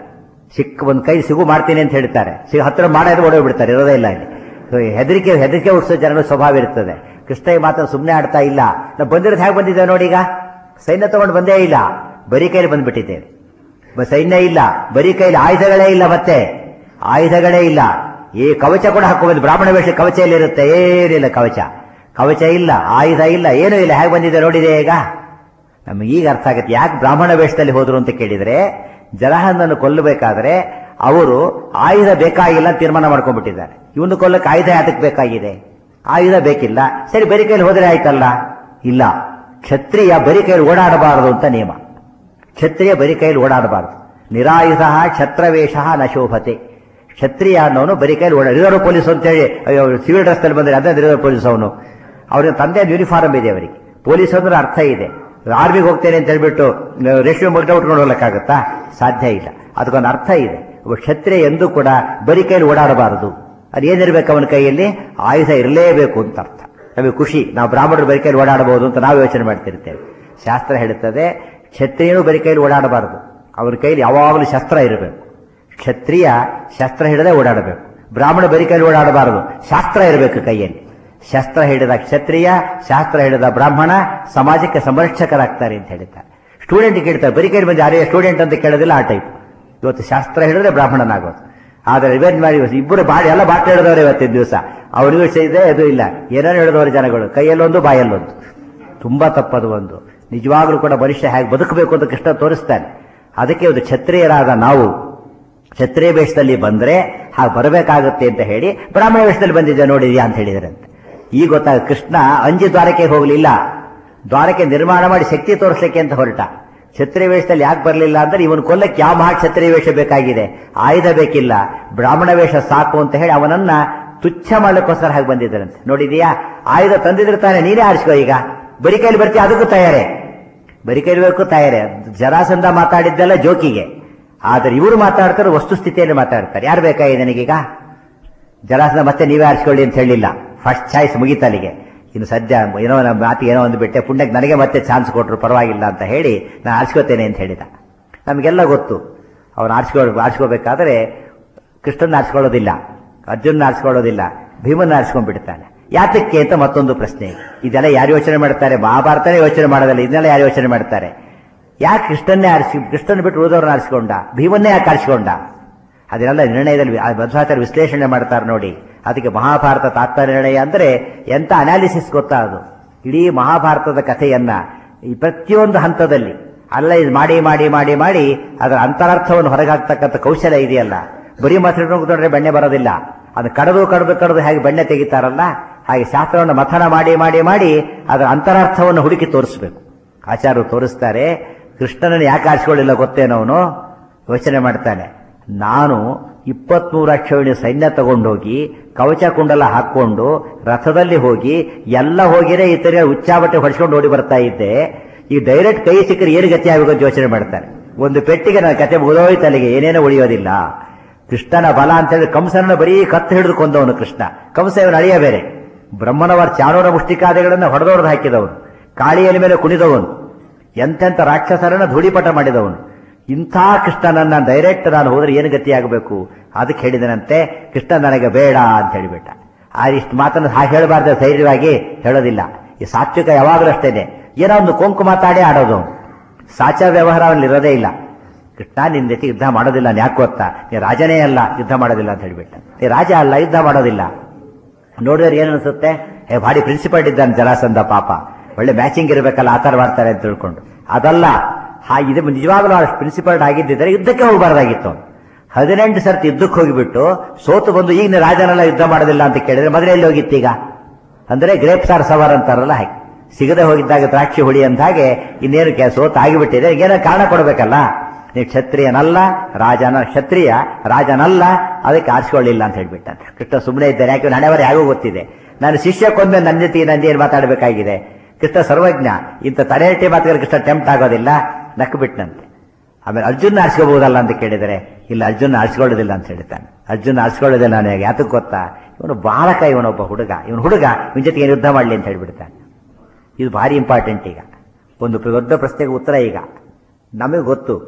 ಸಿಕ್ಕ ಒಂದು ಕೈ ಸಿಗು ಮಾಡ್ತೀನಿ ಅಂತ ಹೇಳ್ತಾರೆ, ಸಿಗ ಹತ್ತಿರ ಮಾಡಿದ್ರೆ ಓಡೋಗಿ ಬಿಡ್ತಾರೆ, ಇರೋದೇ ಇಲ್ಲ ಇಲ್ಲಿ. ಹೆದರಿಕೆ ಹೆದರಿಕೆ ಹುಟ್ಟಿಸೋ ಜನಗಳ ಸ್ವಭಾವ ಇರ್ತದೆ. ಕೃಷ್ಣ ಮಾತ್ರ ಸುಮ್ಮನೆ ಆಡ್ತಾ ಇಲ್ಲ. ನಾವು ಬಂದಿರೋದು ಹೇಗೆ ಬಂದಿದ್ದೇವೆ ನೋಡಿ, ಈಗ ಸೈನ್ಯ ತಗೊಂಡು ಬಂದೇ ಇಲ್ಲ, ಬರೀ ಕೈಲಿ ಬಂದ್ಬಿಟ್ಟಿದ್ದೇವೆ. ಸೈನ್ಯ ಇಲ್ಲ, ಬರೀ ಕೈಲಿ ಆಯುಧಗಳೇ ಇಲ್ಲ, ಮತ್ತೆ ಆಯುಧಗಳೇ ಇಲ್ಲ. ಈ ಕವಚ ಕೂಡ ಹಾಕೋಬಹುದು, ಬ್ರಾಹ್ಮಣ ವೇಷ ಕವಚ ಎಲ್ಲಿರುತ್ತೆ? ಏನಿಲ್ಲ, ಕವಚ ಕವಚ ಇಲ್ಲ, ಆಯುಧ ಇಲ್ಲ, ಏನೂ ಇಲ್ಲ. ಹೇಗೆ ಬಂದಿದೆ ನೋಡಿದೆ ಈಗ. ನಮ್ಗೆ ಈಗ ಅರ್ಥ ಆಗುತ್ತೆ ಯಾಕೆ ಬ್ರಾಹ್ಮಣ ವೇಷದಲ್ಲಿ ಹೋದ್ರು ಅಂತ ಕೇಳಿದ್ರೆ, ಜಲಹಂದನ್ನು ಕೊಲ್ಲಬೇಕಾದ್ರೆ ಅವರು ಆಯುಧ ಬೇಕಾಗಿಲ್ಲ ತೀರ್ಮಾನ ಮಾಡ್ಕೊಂಡ್ಬಿಟ್ಟಿದ್ದಾರೆ. ಇವನು ಕೊಲ್ಲಕ್ಕೆ ಆಯುಧ ಯಾತಕ್ಕೆ ಬೇಕಾಗಿದೆ? ಆಯುಧ ಬೇಕಿಲ್ಲ, ಸರಿ ಬರೀ ಕೈಲಿ ಹೋದರೆ ಆಯ್ತಲ್ಲ. ಇಲ್ಲ, ಕ್ಷತ್ರಿಯ ಬರೀ ಕೈಲಿ ಓಡಾಡಬಾರದು ಅಂತ ನಿಯಮ. ಕ್ಷತ್ರಿಯ ಬರೀ ಕೈಲಿ ಓಡಾಡಬಾರದು. ನಿರಾಯುಧ ಕ್ಷತ್ರವೇಷ ನ ಶೋಭತೆ. ಕ್ಷತ್ರಿಯ ಅನ್ನೋನು ಬರೀ ಕೈಲಿ ಓಡಾಡ. ರಿಸರ್ವ್ ಪೊಲೀಸ್ ಅಂತೇಳಿ ಸಿವಿಲ್ ಡ್ರೆಸ್ ಅಲ್ಲಿ ಬಂದರೆ ಅದೇ ರಿಸರ್ವ್ ಪೊಲೀಸ್. ಅವನು ಅವ್ರಿಗೆ ತಂದೆ ಯೂನಿಫಾರ್ಮ್ ಇದೆ, ಅವರಿಗೆ ಪೊಲೀಸ್ ಅಂದ್ರೆ ಅರ್ಥ ಇದೆ. ಆರ್ಮಿಗೆ ಹೋಗ್ತೇನೆ ಅಂತ ಹೇಳ್ಬಿಟ್ಟು ರೇಷ್ಮೆ ಮುಗ್ದ ಉಟ್ಕೊಂಡು ಹೋಗ್ಲಿಕ್ಕಾಗತ್ತಾ? ಸಾಧ್ಯ ಇಲ್ಲ. ಅದಕ್ಕೊಂದು ಅರ್ಥ ಇದೆ. ಒಬ್ಬ ಕ್ಷತ್ರಿಯ ಎಂದೂ ಕೂಡ ಬರೀ ಕೈಲಿ ಓಡಾಡಬಾರದು. ಅದೇನಿರ್ಬೇಕು ಅವನ ಕೈಯಲ್ಲಿ? ಆಯುಧ ಇರಲೇಬೇಕು ಅಂತ ಅರ್ಥ. ನಮಗೆ ಖುಷಿ, ನಾವು ಬ್ರಾಹ್ಮಣರು ಬರೀ ಕೈಲಿ ಓಡಾಡಬಹುದು ಅಂತ ನಾವು ಯೋಚನೆ ಮಾಡ್ತಿರ್ತೇವೆ. ಶಾಸ್ತ್ರ ಹೇಳುತ್ತದೆ ಕ್ಷತ್ರಿಯನು ಬರೀ ಕೈಲಿ ಓಡಾಡಬಾರದು, ಅವನ ಕೈಲಿ ಯಾವಾಗಲೂ ಶಸ್ತ್ರ ಇರಬೇಕು. ಕ್ಷತ್ರಿಯ ಶಸ್ತ್ರ ಹಿಡದೆ ಓಡಾಡಬೇಕು, ಬ್ರಾಹ್ಮಣ ಬರೀ ಕೈಲಿ ಓಡಾಡಬಾರದು, ಶಾಸ್ತ್ರ ಇರಬೇಕು ಕೈಯಲ್ಲಿ. ಶಸ್ತ್ರ ಹಿಡಿದ ಕ್ಷತ್ರಿಯ, ಶಾಸ್ತ್ರ ಹಿಡಿದ ಬ್ರಾಹ್ಮಣ ಸಮಾಜಕ್ಕೆ ಸಂರಕ್ಷಕರಾಗ್ತಾರೆ ಅಂತ ಹೇಳ್ತಾರೆ. ಸ್ಟೂಡೆಂಟ್ ಕೇಳ್ತಾರೆ ಬರೀ ಕೈಲಿ ಬಂದು ಯಾರೇ ಸ್ಟೂಡೆಂಟ್ ಅಂತ ಕೇಳೋದಿಲ್ಲ, ಆ ಟೈಪ್. ಇವತ್ತು ಶಾಸ್ತ್ರ ಹಿಡಿದ್ರೆ ಬ್ರಾಹ್ಮಣನಾಗೋದು. ಆದರೆ ರಿವೆಂಜ್ ಮಾಡಿ ಇಬ್ಬರು ಬಾಡಿ ಎಲ್ಲ ಬಾಟ ಹಿಡಿದವರು ಇವತ್ತಿನ ದಿವಸ. ಅವರಿಗೂ ಇದೆ, ಅದು ಇಲ್ಲ, ಏನೇನು ಹಿಡಿದವರು ಜನಗಳು, ಕೈಯಲ್ಲೊಂದು ಬಾಯಲ್ಲೊಂದು. ತುಂಬಾ ತಪ್ಪದು. ಒಂದು ನಿಜವಾಗ್ಲೂ ಕೂಡ ಮನುಷ್ಯ ಹೇಗೆ ಬದುಕಬೇಕು ಅಂತ ಕೃಷ್ಣ ತೋರಿಸ್ತಾನೆ. ಅದಕ್ಕೆ ಒಂದು ಕ್ಷತ್ರಿಯರಾದ ನಾವು ಕ್ಷತ್ರಿಯ ವೇಷದಲ್ಲಿ ಬಂದ್ರೆ ಹಾಗೆ ಬರಬೇಕಾಗುತ್ತೆ ಅಂತ ಹೇಳಿ ಬ್ರಾಹ್ಮಣ ವೇಷದಲ್ಲಿ ಬಂದಿದ್ದೆ ನೋಡಿದ್ಯಾ ಅಂತ ಹೇಳಿದ್ರಂತೆ. ಈಗ ಗೊತ್ತಾಗ ಕೃಷ್ಣ ಅಂಜಿ ದ್ವಾರಕ್ಕೆ ಹೋಗಲಿಲ್ಲ, ದ್ವಾರಕ್ಕೆ ನಿರ್ಮಾಣ ಮಾಡಿ ಶಕ್ತಿ ತೋರಿಸ್ಲಿಕ್ಕೆ ಅಂತ ಹೊರಟ. ಕ್ಷತ್ರಿಯ ವೇಷದಲ್ಲಿ ಯಾಕೆ ಬರಲಿಲ್ಲ ಅಂದ್ರೆ ಇವನು ಕೊಲ್ಲಕ್ಕೆ ಯಾವ ಮಹಾ ಕ್ಷತ್ರಿಯ ವೇಷ ಬೇಕಾಗಿದೆ, ಆಯುಧ ಬೇಕಿಲ್ಲ, ಬ್ರಾಹ್ಮಣ ವೇಷ ಸಾಕು ಅಂತ ಹೇಳಿ ಅವನನ್ನ ತುಚ್ಛ ಮಾಡ್ಲಿಕ್ಕೋಸ್ಕರ ಹಾಗೆ ಬಂದಿದ್ದರಂತೆ. ನೋಡಿದೀಯಾ, ಆಯುಧ ತಂದಿದ್ರೆ ನೀನೇ ಆರಿಸ್ಕೋ. ಈಗ ಬರೀ ಕೈಲಿ ಬರ್ತೀಯ, ಅದಕ್ಕೂ ತಯಾರೇ, ಬರೀ ಕೈಲಿ ಬೇಕು ತಯಾರೇ. ಜರಾಸಂಧ ಮಾತಾಡಿದ್ದೆಲ್ಲ ಜೋಕಿಗೆ, ಆದರೆ ಇವರು ಮಾತಾಡ್ತಾರೆ ವಸ್ತುಸ್ಥಿತಿಯಲ್ಲಿ ಮಾತಾಡ್ತಾರೆ. ಯಾರು ಬೇಕಾಗಿದೆ ನನಗೀಗ? ಜರಾಸಂಧ ಮತ್ತೆ ನೀವೇ ಆರಿಸ್ಕೊಳ್ಳಿ ಅಂತ ಹೇಳಿಲ್ಲ, ಫಸ್ಟ್ ಚಾಯ್ಸ್ ಮುಗಿತಲ್ಲಿಗೆ. ಇನ್ನು ಸದ್ಯ ಏನೋ ನಮ್ಮ ಮಾತಿಗೆ ಏನೋ ಒಂದು ಬಿಟ್ಟೆ, ಪುಣ್ಯಕ್ಕೆ ನನಗೆ ಮತ್ತೆ ಚಾನ್ಸ್ ಕೊಟ್ಟರು ಪರವಾಗಿಲ್ಲ ಅಂತ ಹೇಳಿ ನಾನು ಆರಿಸ್ಕೋತೇನೆ ಅಂತ ಹೇಳಿದ. ನಮಗೆಲ್ಲ ಗೊತ್ತು ಅವನು ಆರಿಸ್ಕೊ ಆರಿಸ್ಕೋಬೇಕಾದ್ರೆ ಕೃಷ್ಣನ ಆರಿಸ್ಕೊಳ್ಳೋದಿಲ್ಲ, ಅರ್ಜುನ ಆರಿಸ್ಕೊಳ್ಳೋದಿಲ್ಲ, ಭೀಮನ್ನ ಆರಿಸ್ಕೊಂಡ್ಬಿಡ್ತಾನೆ. ಯಾತಕ್ಕೆ ಅಂತ ಮತ್ತೊಂದು ಪ್ರಶ್ನೆ. ಇದೆಲ್ಲ ಯಾರು ಯೋಚನೆ ಮಾಡ್ತಾರೆ? ಮಹಾಭಾರತನೇ ಯೋಚನೆ ಮಾಡೋದಲ್ಲ, ಇದನ್ನೆಲ್ಲ ಯಾರು ಯೋಚನೆ ಮಾಡ್ತಾರೆ? ಯಾಕೆ ಕೃಷ್ಣನ್ನೇ ಆರಿಸಿ, ಕೃಷ್ಣನ್ ಬಿಟ್ಟು ಉಳಿದವ್ರನ್ನ ಆರಿಸಿಕೊಂಡ, ಭೀಮನ್ನೇ ಯಾಕೆ ಆರಿಸಿಕೊಂಡ? ಅದನ್ನೆಲ್ಲ ನಿರ್ಣಯದಲ್ಲಿ ಮಧ್ವಾಚಾರ್ಯ ವಿಶ್ಲೇಷಣೆ ಮಾಡ್ತಾರೆ ನೋಡಿ. ಅದಕ್ಕೆ ಮಹಾಭಾರತ ತಾತ್ಪರ್ಯ ನಿರ್ಣಯ ಅಂದ್ರೆ ಎಂತ ಅನಾಲಿಸಿಸ್ ಗೊತ್ತಾ ಅದು. ಇಡೀ ಮಹಾಭಾರತದ ಕಥೆಯನ್ನ ಈ ಪ್ರತಿಯೊಂದು ಹಂತದಲ್ಲಿ ಅನಲೈಸ್ ಮಾಡಿ ಮಾಡಿ ಮಾಡಿ ಮಾಡಿ ಅದರ ಅಂತರಾರ್ಥವನ್ನು ಹೊರಗಾಗ್ತಕ್ಕಂಥ ಕೌಶಲ್ಯ ಇದೆಯಲ್ಲ. ಬರೀ ಮಾತಾಡ್ಕೊಂಡ್ರೆ ಬೆಣ್ಣೆ ಬರೋದಿಲ್ಲ, ಅದು ಕಡದು ಕಡದು ಕಡದು ಹೇಗೆ ಬೆಣ್ಣೆ ತೆಗಿತಾರಲ್ಲ ಹಾಗೆ ಶಾಸ್ತ್ರವನ್ನು ಮಥನ ಮಾಡಿ ಮಾಡಿ ಮಾಡಿ ಅದರ ಅಂತರಾರ್ಥವನ್ನು ಹುಡುಕಿ ತೋರಿಸ್ಬೇಕು. ಆಚಾರ್ಯರು ತೋರಿಸ್ತಾರೆ. ಕೃಷ್ಣನನ್ನು ಯಾಕೆ ಆರಿಸಿಕೊಳ್ಳಿಲ್ಲ ಗೊತ್ತೇನವನು ಯೋಚನೆ ಮಾಡ್ತಾನೆ. ನಾನು ಇಪ್ಪತ್ಮೂರು ಅಕ್ಷೋಹಿಣಿ ಸೈನ್ಯ ತಗೊಂಡೋಗಿ ಕವಚ ಕುಂಡಲ ಹಾಕೊಂಡು ರಥದಲ್ಲಿ ಹೋಗಿ ಎಲ್ಲ ಹೋಗಿರೇ ಇತರ ಉಚ್ಚಾಬಟ್ಟೆ ಹೊಡ್ಸ್ಕೊಂಡು ಓಡಿ ಬರ್ತಾ ಇದ್ದೆ. ಈ ಡೈರೆಕ್ಟ್ ಕೈ ಸಿಕ್ಕರೆ ಏನು ಗತಿ ಆಗಬೇಕು ಯೋಚನೆ ಮಾಡ್ತಾರೆ. ಒಂದು ಪೆಟ್ಟಿಗೆ ನನ್ನ ಕತೆ ಮುಗಿದೋಯ್ತು, ಅಲ್ಲಿಗೆ ಏನೇನೋ ಉಳಿಯೋದಿಲ್ಲ. ಕೃಷ್ಣನ ಬಲ ಅಂತೇಳಿ ಕಂಸನನ್ನು ಬರೀ ಕತ್ತು ಹಿಡಿದು ಕೊಂದವನು ಕೃಷ್ಣ. ಕಂಸ ಇವನು ಅಳಿಯ ಬೇರೆ, ಬ್ರಹ್ಮನವರ ಚಾಣೂರ ಮುಷ್ಟಿಕಾದಿಗಳನ್ನು ಹೊಡೆದೊಡೆದು ಹಾಕಿದವನು, ಕಾಳಿಯಲ್ಲಿ ಮೇಲೆ ಕುಣಿದವನು, ಎಂತೆಂಥ ರಾಕ್ಷಸರನ್ನ ಧೂಳಿಪಟ ಮಾಡಿದವನು. ಇಂಥ ಕೃಷ್ಣನನ್ನ ಡೈರೆಕ್ಟ್ ನಾನು ಹೋದ್ರೆ ಏನು ಗತಿಯಾಗಬೇಕು? ಅದಕ್ಕೆ ಹೇಳಿದನಂತೆ, ಕೃಷ್ಣ ನನಗೆ ಬೇಡ ಅಂತ ಹೇಳಿಬಿಟ್ಟ. ಆ ಇಷ್ಟು ಮಾತನ್ನು ಹಾಗೆ ಹೇಳಬಾರ್ದು, ಧೈರ್ಯವಾಗಿ ಹೇಳೋದಿಲ್ಲ. ಈ ಸಾತ್ವಿಕ ಯಾವಾಗಲೂ ಅಷ್ಟೇನೆ, ಏನೋ ಒಂದು ಕೊಂಕು ಮಾತಾಡಿ ಆಡೋದು, ಸಾಚ ವ್ಯವಹಾರ ಅವನಲ್ಲಿ ಇರೋದೇ ಇಲ್ಲ. ಕೃಷ್ಣ ನಿನ್ನ ಜೊತೆ ಯುದ್ಧ ಮಾಡೋದಿಲ್ಲ, ಯಾಕೆ ಗೊತ್ತಾ? ನೀ ರಾಜನೇ ಅಲ್ಲ, ಯುದ್ಧ ಮಾಡೋದಿಲ್ಲ ಅಂತ ಹೇಳಿಬಿಟ್ಟ. ನೀ ರಾಜ ಅಲ್ಲ, ಯುದ್ಧ ಮಾಡೋದಿಲ್ಲ. ನೋಡಿದ್ರೆ ಏನು ಅನ್ಸುತ್ತೆ? ಏ ಭಾರಿ ಪ್ರಿನ್ಸಿಪಲ್ ಇದ್ದಾನೆ ಜರಾಸಂಧ, ಪಾಪ ಒಳ್ಳೆ ಮ್ಯಾಚಿಂಗ್ ಇರಬೇಕಲ್ಲ, ಆತರ ಮಾಡ್ತಾರೆ ಅಂತ ತಿಳ್ಕೊಂಡು. ಅದಲ್ಲ, ಹಾ ಇದು ನಿಜವಾಗ್ಲೂ ಅಷ್ಟು ಪ್ರಿನ್ಸಿಪಲ್ ಆಗಿದ್ದಿದ್ರೆ ಯುದ್ಧಕ್ಕೆ ಹೋಗಬಾರ್ದಾಗಿತ್ತು. ಹದಿನೆಂಟು ಸರ್ತಿ ಯುದ್ಧಕ್ಕೆ ಹೋಗಿಬಿಟ್ಟು ಸೋತು ಬಂದು ಈಗ ನೀ ರಾಜನೆಲ್ಲ ಯುದ್ಧ ಮಾಡೋದಿಲ್ಲ ಅಂತ ಕೇಳಿದ್ರೆ ಮೊದಲೇ ಎಲ್ಲಿ ಹೋಗಿತ್ತೀಗ? ಅಂದ್ರೆ ಗ್ರೇಪ್ಸ್ ಆರ್ ಸವರ್ ಅಂತಾರಲ್ಲ ಹಾಗೆ, ಸಿಗದೆ ಹೋಗಿದ್ದಾಗ ದ್ರಾಕ್ಷಿ ಹುಳಿ ಅಂತ ಹಾಗೆ ಇನ್ನೇನು ಕೆ ಸೋತು ಆಗಿಬಿಟ್ಟಿದೆ, ಏನೋ ಕಾರಣ ಕೊಡಬೇಕಲ್ಲ. ನೀವು ಕ್ಷತ್ರಿಯನಲ್ಲ, ರಾಜನ ಕ್ಷತ್ರಿಯ ರಾಜನಲ್ಲ, ಅದಕ್ಕೆ ಆರಿಸಿಕೊಳ್ಳಿಲ್ಲ ಅಂತ ಹೇಳ್ಬಿಟ್ಟ. ಕೃಷ್ಣ ಸುಮ್ಮನೆ ಇದ್ದಾನೆ, ಯಾಕೆ ಹಣೆವರೆ ಯಾಗೂ ಗೊತ್ತಿದೆ. ನಾನು ಶಿಷ್ಯ ಕೊಂದ್ರೆ ನನ್ನ ಜೊತೆ ನಂದು ಏನು ಮಾತಾಡಬೇಕಾಗಿದೆ? ಕೃಷ್ಣ ಸರ್ವಜ್ಞ, ಇಂಥ ತಲೆಹಟ್ಟಿ ಮಾತುಗಳು ಕೃಷ್ಣ ಟೆಂಪ್ಟ್ ಆಗೋದಿಲ್ಲ, ನಕ್ಕು ಬಿಟ್ಟನಂತೆ. ಆಮೇಲೆ ಅರ್ಜುನ ಆರಿಸ್ಕೋಬಹುದಲ್ಲ ಅಂತ ಕೇಳಿದರೆ, ಇಲ್ಲ ಅರ್ಜುನ ಆರಿಸ್ಕೊಳ್ಳೋದಿಲ್ಲ ಅಂತ ಹೇಳ್ತಾನೆ. ಅರ್ಜುನ ಆರಿಸ್ಕೊಳ್ಳೋದಿಲ್ಲ ನನಗೆ, ಯಾತಕ್ಕೆ ಗೊತ್ತಾ? ಇವನು ಬಾಲಕ, ಇವನೊಬ್ಬ ಹುಡುಗ, ಇವನು ಹುಡುಗ ಇವನ ಜೊತೆಗೆ ಏನು ಯುದ್ಧ ಮಾಡಲಿ ಅಂತ ಹೇಳ್ಬಿಡ್ತಾನೆ. ಇದು ಭಾರಿ ಇಂಪಾರ್ಟೆಂಟ್. ಈಗ ಒಂದು ದೊಡ್ಡ ಪ್ರಶ್ನೆಗೆ ಉತ್ತರ. ಈಗ ನಮಗೆ ಗೊತ್ತು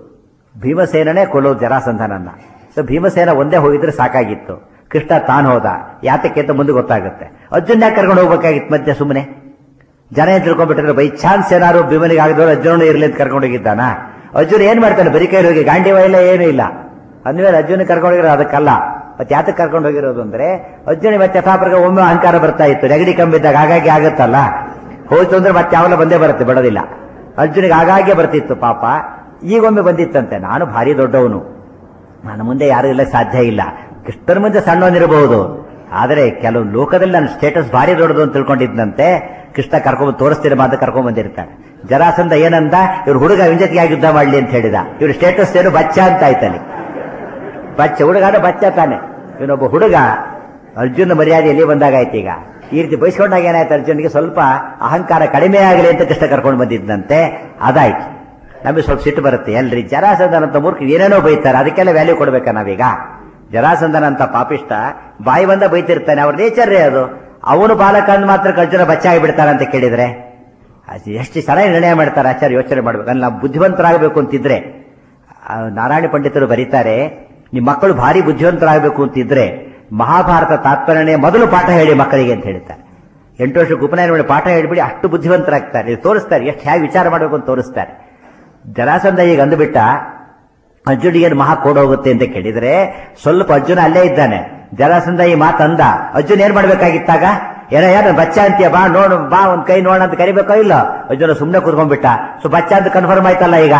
ಭೀಮಸೇನನೇ ಕೊಲ್ಲೋದು ಜರಾಸಂಧನನ್ನ. ಸೊ ಭೀಮಸೇನ ಒಂದೇ ಹೋಗಿದ್ರೆ ಸಾಕಾಗಿತ್ತು. ಕೃಷ್ಣ ತಾನು ಹೋದ. ಯಾತಕ್ಕೆ ಅಂತ ಮುಂದೆ ಗೊತ್ತಾಗುತ್ತೆ. ಅರ್ಜುನ್ ಯಾಕೆ ಕರ್ಕೊಂಡು ಹೋಗ್ಬೇಕಾಗಿತ್ತು ಮಧ್ಯೆ ಸುಮ್ಮನೆ? ಜನ ಏನ್ ತಿಳ್ಕೊಂಡ್ಬಿಟ್ಟಿದ್ರೆ ಬೈ ಚಾನ್ಸ್ ಏನಾದ್ರು ಭೀಮನಿಗೆ ಆಗಿದವರು ಅರ್ಜುನ ಇರ್ಲಿ ಅಂತ ಕರ್ಕೊಂಡು ಹೋಗಿದ್ದಾನ. ಅರ್ಜುನ್ ಏನ್ ಮಾಡ್ತಾನೆ? ಬರೀ ಕೈ ಹೋಗಿ ಗಾಂಡಿವ ಇಲ್ಲ ಏನೂ ಇಲ್ಲ. ಅಂದ್ಮೇಲೆ ಅರ್ಜುನ ಕರ್ಕೊಂಡು ಹೋಗಿರೋ ಅದಕ್ಕಲ್ಲ. ಮತ್ತೆ ಯಾತಕ್ಕೆ ಕರ್ಕೊಂಡು ಹೋಗಿರೋದು ಅಂದ್ರೆ ಅರ್ಜುನ ಮತ್ತೆ ಯಥಾಪ್ರಗ ಒಮ್ಮೆ ಅಹಂಕಾರ ಬರ್ತಾ ಇತ್ತು. ನೆಗಡಿ ಕಂಬಿದ್ದಾಗ ಹಾಗಾಗಿ ಆಗತ್ತಲ್ಲ, ಹೋಯ್ತು ಅಂದ್ರೆ ಮತ್ತೆ ಯಾವಲ್ಲ ಬಂದೇ ಬರುತ್ತೆ, ಬಿಡೋದಿಲ್ಲ. ಅರ್ಜುನಿಗೆ ಆಗಾಗ್ಗೆ ಬರ್ತಿತ್ತು ಪಾಪ. ಈಗೊಮ್ಮೆ ಬಂದಿತ್ತಂತೆ, ನಾನು ಭಾರಿ ದೊಡ್ಡವನು, ನನ್ನ ಮುಂದೆ ಯಾರು ಇಲ್ಲ, ಸಾಧ್ಯ ಇಲ್ಲ. ಕೃಷ್ಣನ ಮುಂದೆ ಸಣ್ಣವನಿರಬಹುದು, ಆದರೆ ಕೆಲವು ಲೋಕದಲ್ಲಿ ನನ್ನ ಸ್ಟೇಟಸ್ ಭಾರಿ ದೊಡ್ಡದು ಅಂತ ತಿಳ್ಕೊಂಡಿದ್ದಂತೆ. ಕೃಷ್ಣ ಕರ್ಕೊಂಡ್ ತೋರಿಸ್ತೀರ ಮಾತ್ರ ಕರ್ಕೊಂಡ್ ಬಂದಿರ್ತಾನೆ. ಜರಾಸಂಧ ಏನಂದ, ಇವ್ರು ಹುಡುಗ ವಿಂಜತಿಯಾಗಿ ಯುದ್ಧ ಮಾಡ್ಲಿ ಅಂತ ಹೇಳಿದ. ಇವ್ರ ಸ್ಟೇಟಸ್ ಏನು ಬಚ್ಚ ಅಂತ ಆಯ್ತಲ್ಲಿ. ಬಚ್ಚ ಹುಡುಗಾದ ಬಚ್ಚ ತಾನೆ. ಇವನೊಬ್ಬ ಹುಡುಗ ಅರ್ಜುನ ಮರ್ಯಾದೆ ಎಲ್ಲಿ ಬಂದಾಗಾಯ್ತು. ಈಗ ಈ ರೀತಿ ಬಯಸ್ಕೊಂಡಾಗ ಏನಾಯ್ತು, ಅರ್ಜುನಿಗೆ ಸ್ವಲ್ಪ ಅಹಂಕಾರ ಕಡಿಮೆ ಆಗಲಿ ಅಂತ ಕೃಷ್ಣ ಕರ್ಕೊಂಡು ಬಂದಿದ್ದಂತೆ. ಅದಾಯ್ತು. ನಮಗೆ ಸ್ವಲ್ಪ ಸಿಟ್ಟು ಬರುತ್ತೆ, ಎಲ್ರಿ ಜರಾಸಂಧನಂತ ಮೂರ್ಖ ಏನೇನೋ ಬೈತಾರೆ, ಅದಕ್ಕೆಲ್ಲ ವ್ಯಾಲ್ಯೂ ಕೊಡ್ಬೇಕಾ ನಾವೀಗ? ಜರಾಸಂಧನಂತ ಪಾಪಿಷ್ಟ ಬಾಯಿ ಬಂದ ಬೈತಿರ್ತಾನೆ, ಅವ್ರ ನೇಚರ್ರೇ ಅದು. ಅವನು ಬಾಲಕಂದ್ ಮಾತ್ರ ಅರ್ಜುನ ಬಚ್ಚಾಗಿ ಬಿಡ್ತಾನೆ ಅಂತ ಕೇಳಿದ್ರೆ ಎಷ್ಟು ಚೆನ್ನಾಗಿ ನಿರ್ಣಯ ಮಾಡ್ತಾರೆ ಆಚಾರ್ಯ. ಯೋಚನೆ ಮಾಡ್ಬೇಕು. ಅಲ್ಲಿ ನಾವು ಬುದ್ಧಿವಂತರಾಗಬೇಕು ಅಂತಿದ್ರೆ, ನಾರಾಯಣ ಪಂಡಿತರು ಬರೀತಾರೆ, ನಿಮ್ಮ ಮಕ್ಕಳು ಭಾರಿ ಬುದ್ಧಿವಂತರಾಗಬೇಕು ಅಂತಿದ್ರೆ ಮಹಾಭಾರತ ತಾತ್ಪರ್ಯನೇ ಮೊದಲು ಪಾಠ ಹೇಳಿ ಮಕ್ಕಳಿಗೆ ಅಂತ ಹೇಳ್ತಾರೆ. ಎಂಟು ವರ್ಷಕ್ಕೆ ಉಪನಯನ ಮಾಡಿ ಪಾಠ ಹೇಳಿಬಿಡಿ, ಅಷ್ಟು ಬುದ್ಧಿವಂತರಾಗ್ತಾರೆ. ತೋರಿಸ್ತಾರೆ ಎಷ್ಟು ಹೇಗೆ ವಿಚಾರ ಮಾಡಬೇಕು ಅಂತ ತೋರಿಸ್ತಾರೆ. ಜರಾಸಂಧ ಈಗ ಅಂದುಬಿಟ್ಟ ಅರ್ಜುನಿಗೆ ಮಹಾ ಕೋಡೋಗುತ್ತೆ ಅಂತ ಕೇಳಿದ್ರೆ ಸ್ವಲ್ಪ ಅರ್ಜುನ ಅಲ್ಲೇ ಇದ್ದಾನೆ. ಜರಾಸಂಧ ಈ ಮಾತಂದ, ಅರ್ಜುನ್ ಏನ್ ಮಾಡ್ಬೇಕಾಗಿತ್ತಾಗ? ಏನೋ ಯಾರು ಬಚ್ಚ ಅಂತೀಯ, ಬಾ ನೋಡು, ಬಾ ಒಂದ್ ಕೈ ನೋಡ ಅಂತ ಕರಿಬೇಕೋ ಇಲ್ಲ. ಅರ್ಜುನ ಸುಮ್ಮನೆ ಕೂತ್ಕೊಂಡ್ಬಿಟ್ಟ. ಸೊ ಬಚ್ಚ ಅಂತ ಕನ್ಫರ್ಮ್ ಆಯ್ತಲ್ಲ. ಈಗ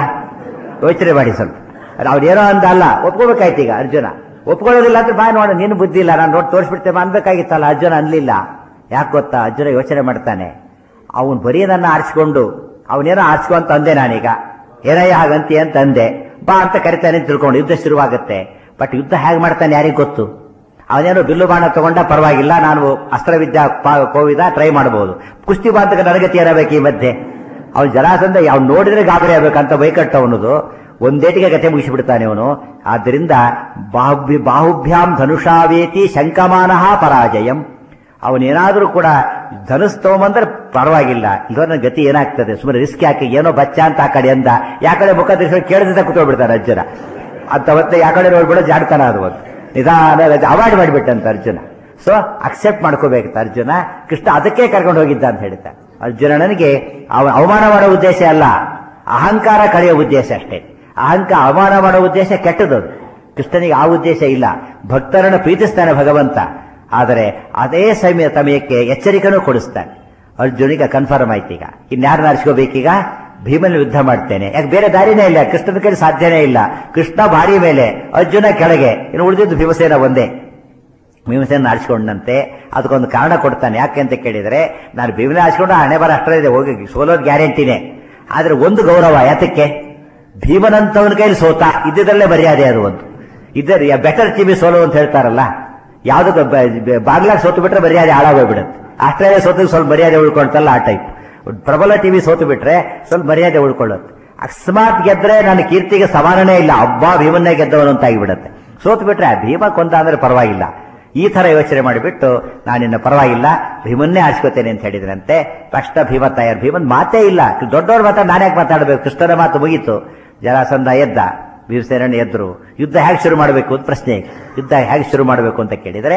ಯೋಚನೆ ಮಾಡಿ ಸ್ವಲ್ಪ. ಅವ್ರೇನೋ ಅಂದ ಅಲ್ಲ, ಒಪ್ಕೋಬೇಕಾಯ್ತು. ಈಗ ಅರ್ಜುನ ಒಪ್ಕೊಳ್ಳೋದಿಲ್ಲ ಅಂದ್ರೆ ಬಾ ನೋಡ, ನೀನು ಬುದ್ಧಿ ಇಲ್ಲ, ನಾನು ನೋಡಿ ತೋರಿಸ್ಬಿಡ್ತೇವೆ ಅನ್ಬೇಕಾಗಿತ್ತಲ್ಲ. ಅರ್ಜುನ ಅನ್ಲಿಲ್ಲ. ಯಾಕೆ ಗೊತ್ತಾ? ಅರ್ಜುನ ಯೋಚನೆ ಮಾಡ್ತಾನೆ, ಅವನು ಬರೀ ನನ್ನ ಆರಿಸಿಕೊಂಡು ಅವನೇನೋ ಆರಿಸ್ಕೊ ಅಂತ ಅಂದೆ. ನಾನೀಗ ಏನಯ್ಯ ಹಾಗಂತಿ ಅಂತ ಅಂದೆ, ಬಾ ಅಂತ ಕರಿತಾನೆ ಅಂತ ತಿಳ್ಕೊಂಡು ಯುದ್ಧ ಶುರುವಾಗುತ್ತೆ. ಬಟ್ ಯುದ್ಧ ಹೇಗೆ ಮಾಡ್ತಾನೆ ಯಾರಿಗ್ ಗೊತ್ತು? ಅವನೇನೋ ಬಿಲ್ಲು ಬಾಣ ತಗೊಂಡ ಪರವಾಗಿಲ್ಲ, ನಾನು ಅಸ್ತ್ರವಿದ್ಯಾ ಕೋವಿದ ಟ್ರೈ ಮಾಡಬಹುದು. ಕುಸ್ತಿ ಬಾಂಧಕ ನರಗತಿ ಏರಬೇಕು ಈ ಮಧ್ಯೆ. ಅವ್ನು ಜರಾಸಂಧ ಅವ್ನು ನೋಡಿದ್ರೆ ಗಾಬರಿ ಆಗ್ಬೇಕಂತ ಬೈಕಟ್ಟ ಅವನದು. ಒಂದೇಟಿಗೆ ಗತೆ ಮುಗಿಸಿಬಿಡ್ತಾನೆ ಅವನು. ಆದ್ದರಿಂದ ಬಾಹುಭ್ಯ ಬಾಹುಭ್ಯಾಂ ಧನುಷಾವೇತಿ ಶಂಕಮಾನಃ ಪರಾಜಯಂ. ಅವನೇನಾದ್ರೂ ಕೂಡ ಧನುಸ್ ತಗೊಂಬಂದ್ರೆ ಪರವಾಗಿಲ್ಲ, ಇಲ್ಲೋ ನನ್ನ ಗತಿ ಏನಾಗ್ತದೆ, ಸುಮ್ಮನೆ ರಿಸ್ಕ್ ಯಾಕೆ, ಏನೋ ಬಚ್ಚ ಅಂತ ಆ ಕಡೆ ಅಂದ. ಯಾಕಡೆ ಮುಖ ದೃಷ್ಟಿ ಕೇಳಿದ ಕೂತ್ಕೊಳ್ಬಿಡ್ತಾನೆ ಅರ್ಜುನ. ಅಂತ ಹೊತ್ತೆ ಯಾಕಡೆ ನೋಡ್ಬಿಡೋ ಜಾಡ್ತಾನ ಅದು ಒಂದು ನಿಧಾನ ಅವಾಯ್ಡ್ ಮಾಡಿಬಿಟ್ಟಂತ ಅರ್ಜುನ. ಸೊ ಅಕ್ಸೆಪ್ಟ್ ಮಾಡ್ಕೋಬೇಕಂತ ಅರ್ಜುನ. ಕೃಷ್ಣ ಅದಕ್ಕೆ ಕರ್ಕೊಂಡು ಹೋಗಿದ್ದ ಅಂತ ಹೇಳ್ತಾನೆ. ಅರ್ಜುನ ನನಗೆ ಅವ ಅವಮಾನ ಮಾಡೋ ಉದ್ದೇಶ ಅಲ್ಲ, ಅಹಂಕಾರ ಕಳೆಯೋ ಉದ್ದೇಶ ಅಷ್ಟೇ. ಅಹಂಕಾರ ಅವಮಾನ ಮಾಡೋ ಉದ್ದೇಶ ಕೆಟ್ಟದದು. ಕೃಷ್ಣನಿಗೆ ಆ ಉದ್ದೇಶ ಇಲ್ಲ. ಭಕ್ತರನ್ನು ಪ್ರೀತಿಸ್ತಾನೆ ಭಗವಂತ, ಆದರೆ ಅದೇ ಸಮಯ ಸಮಯಕ್ಕೆ ಎಚ್ಚರಿಕೆನೂ ಕೊಡಿಸ್ತಾನೆ. ಅರ್ಜುನಿಗೆ ಕನ್ಫರ್ಮ್ ಆಯ್ತು. ಈಗ ಇನ್ಯಾರನ್ನ ಆರಿಸ್ಕೋಬೇಕೀಗ? ಭೀಮನ ಯುದ್ಧ ಮಾಡ್ತೇನೆ. ಯಾಕೆ ಬೇರೆ ದಾರಿನೇ ಇಲ್ಲ, ಕೃಷ್ಣನ ಕೈ ಸಾಧ್ಯನೇ ಇಲ್ಲ. ಕೃಷ್ಣ ಭಾರಿ ಮೇಲೆ, ಅರ್ಜುನ ಕೆಳಗೆ, ಇನ್ನು ಉಳಿದಿದ್ದು ಭೀಮಸೇನ ಒಂದೇ. ಭೀಮಸೇನ ಆರಿಸಿಕೊಂಡಂತೆ ಅದಕ್ಕೊಂದು ಕಾರಣ ಕೊಡ್ತಾನೆ. ಯಾಕೆ ಅಂತ ಕೇಳಿದ್ರೆ, ನಾನು ಭೀಮನ ಆರಿಸಿಕೊಂಡು ಹಣೆ ಬರ ಅಷ್ಟರ ಇದೆ, ಹೋಗಿ ಸೋಲೋದ್ ಗ್ಯಾರಂಟಿನೇ. ಆದ್ರೆ ಒಂದು ಗೌರವ, ಯಾತಕ್ಕೆ? ಭೀಮನಂತವನ ಕೈಲಿ ಸೋತ, ಇದ್ದಿದ್ರಲ್ಲೇ ಮರ್ಯಾದೆ. ಅದು ಒಂದು ಇದ್ದರೆ ಬೆಟರ್ ಟಿವಿ ಸೋಲು ಅಂತ ಹೇಳ್ತಾರಲ್ಲ, ಯಾವ್ದು ಬಾಗ್ಲಾಗ ಸೋತು ಬಿಟ್ರೆ ಮರ್ಯಾದೆ ಹಾಳಾಗೋಗ್ಬಿಡುತ್ತೆ. ಆಸ್ಟ್ರೇಲಿಯಾ ಸೋತು ಸ್ವಲ್ಪ ಮರ್ಯಾದೆ ಉಳ್ಕೊಳ್ತಲ್ಲ, ಆ ಟೈಪ್. ಪ್ರಬಲ ಟಿವಿ ಸೋತು ಬಿಟ್ರೆ ಸ್ವಲ್ಪ ಮರ್ಯಾದೆ ಉಳ್ಕೊಳ್ಳುತ್ತೆ. ಅಕಸ್ಮಾತ್ ಗೆದ್ರೆ ನನ್ನ ಕೀರ್ತಿಗೆ ಸಮಾನನೇ ಇಲ್ಲ, ಅಬ್ಬಾ ಭೀಮನ್ನೇ ಗೆದ್ದವನು ಅಂತ ಆಗಿಬಿಡುತ್ತೆ. ಸೋತು ಬಿಟ್ರೆ ಭೀಮ ಕೊಂತ ಅಂದ್ರೆ ಪರವಾಗಿಲ್ಲ. ಈ ತರ ಯೋಚನೆ ಮಾಡಿಬಿಟ್ಟು ನಾನಿನ್ನ ಪರವಾಗಿಲ್ಲ ಭೀಮನ್ನೇ ಆರಿಸ್ಕೋತೇನೆ ಅಂತ ಹೇಳಿದ್ರಂತೆ. ತಕ್ಷಣ ಭೀಮ ತಯಾರು. ಭೀಮನ್ ಮಾತೇ ಇಲ್ಲ. ದೊಡ್ಡವ್ರ ಮಾತ್ರ ನಾನ್ಯಾಕೆ ಮಾತಾಡಬೇಕು? ಕೃಷ್ಣನ ಮಾತು ಮುಗೀತು. ಜರಾಸಂಧ ಎದ್ದ, ಭೀಮಸೇನ ಎದ್ರು. ಯುದ್ಧ ಹೇಗೆ ಶುರು ಮಾಡಬೇಕು ಅಂತ ಪ್ರಶ್ನೆ. ಯುದ್ಧ ಹೇಗೆ ಶುರು ಮಾಡಬೇಕು ಅಂತ ಕೇಳಿದ್ರೆ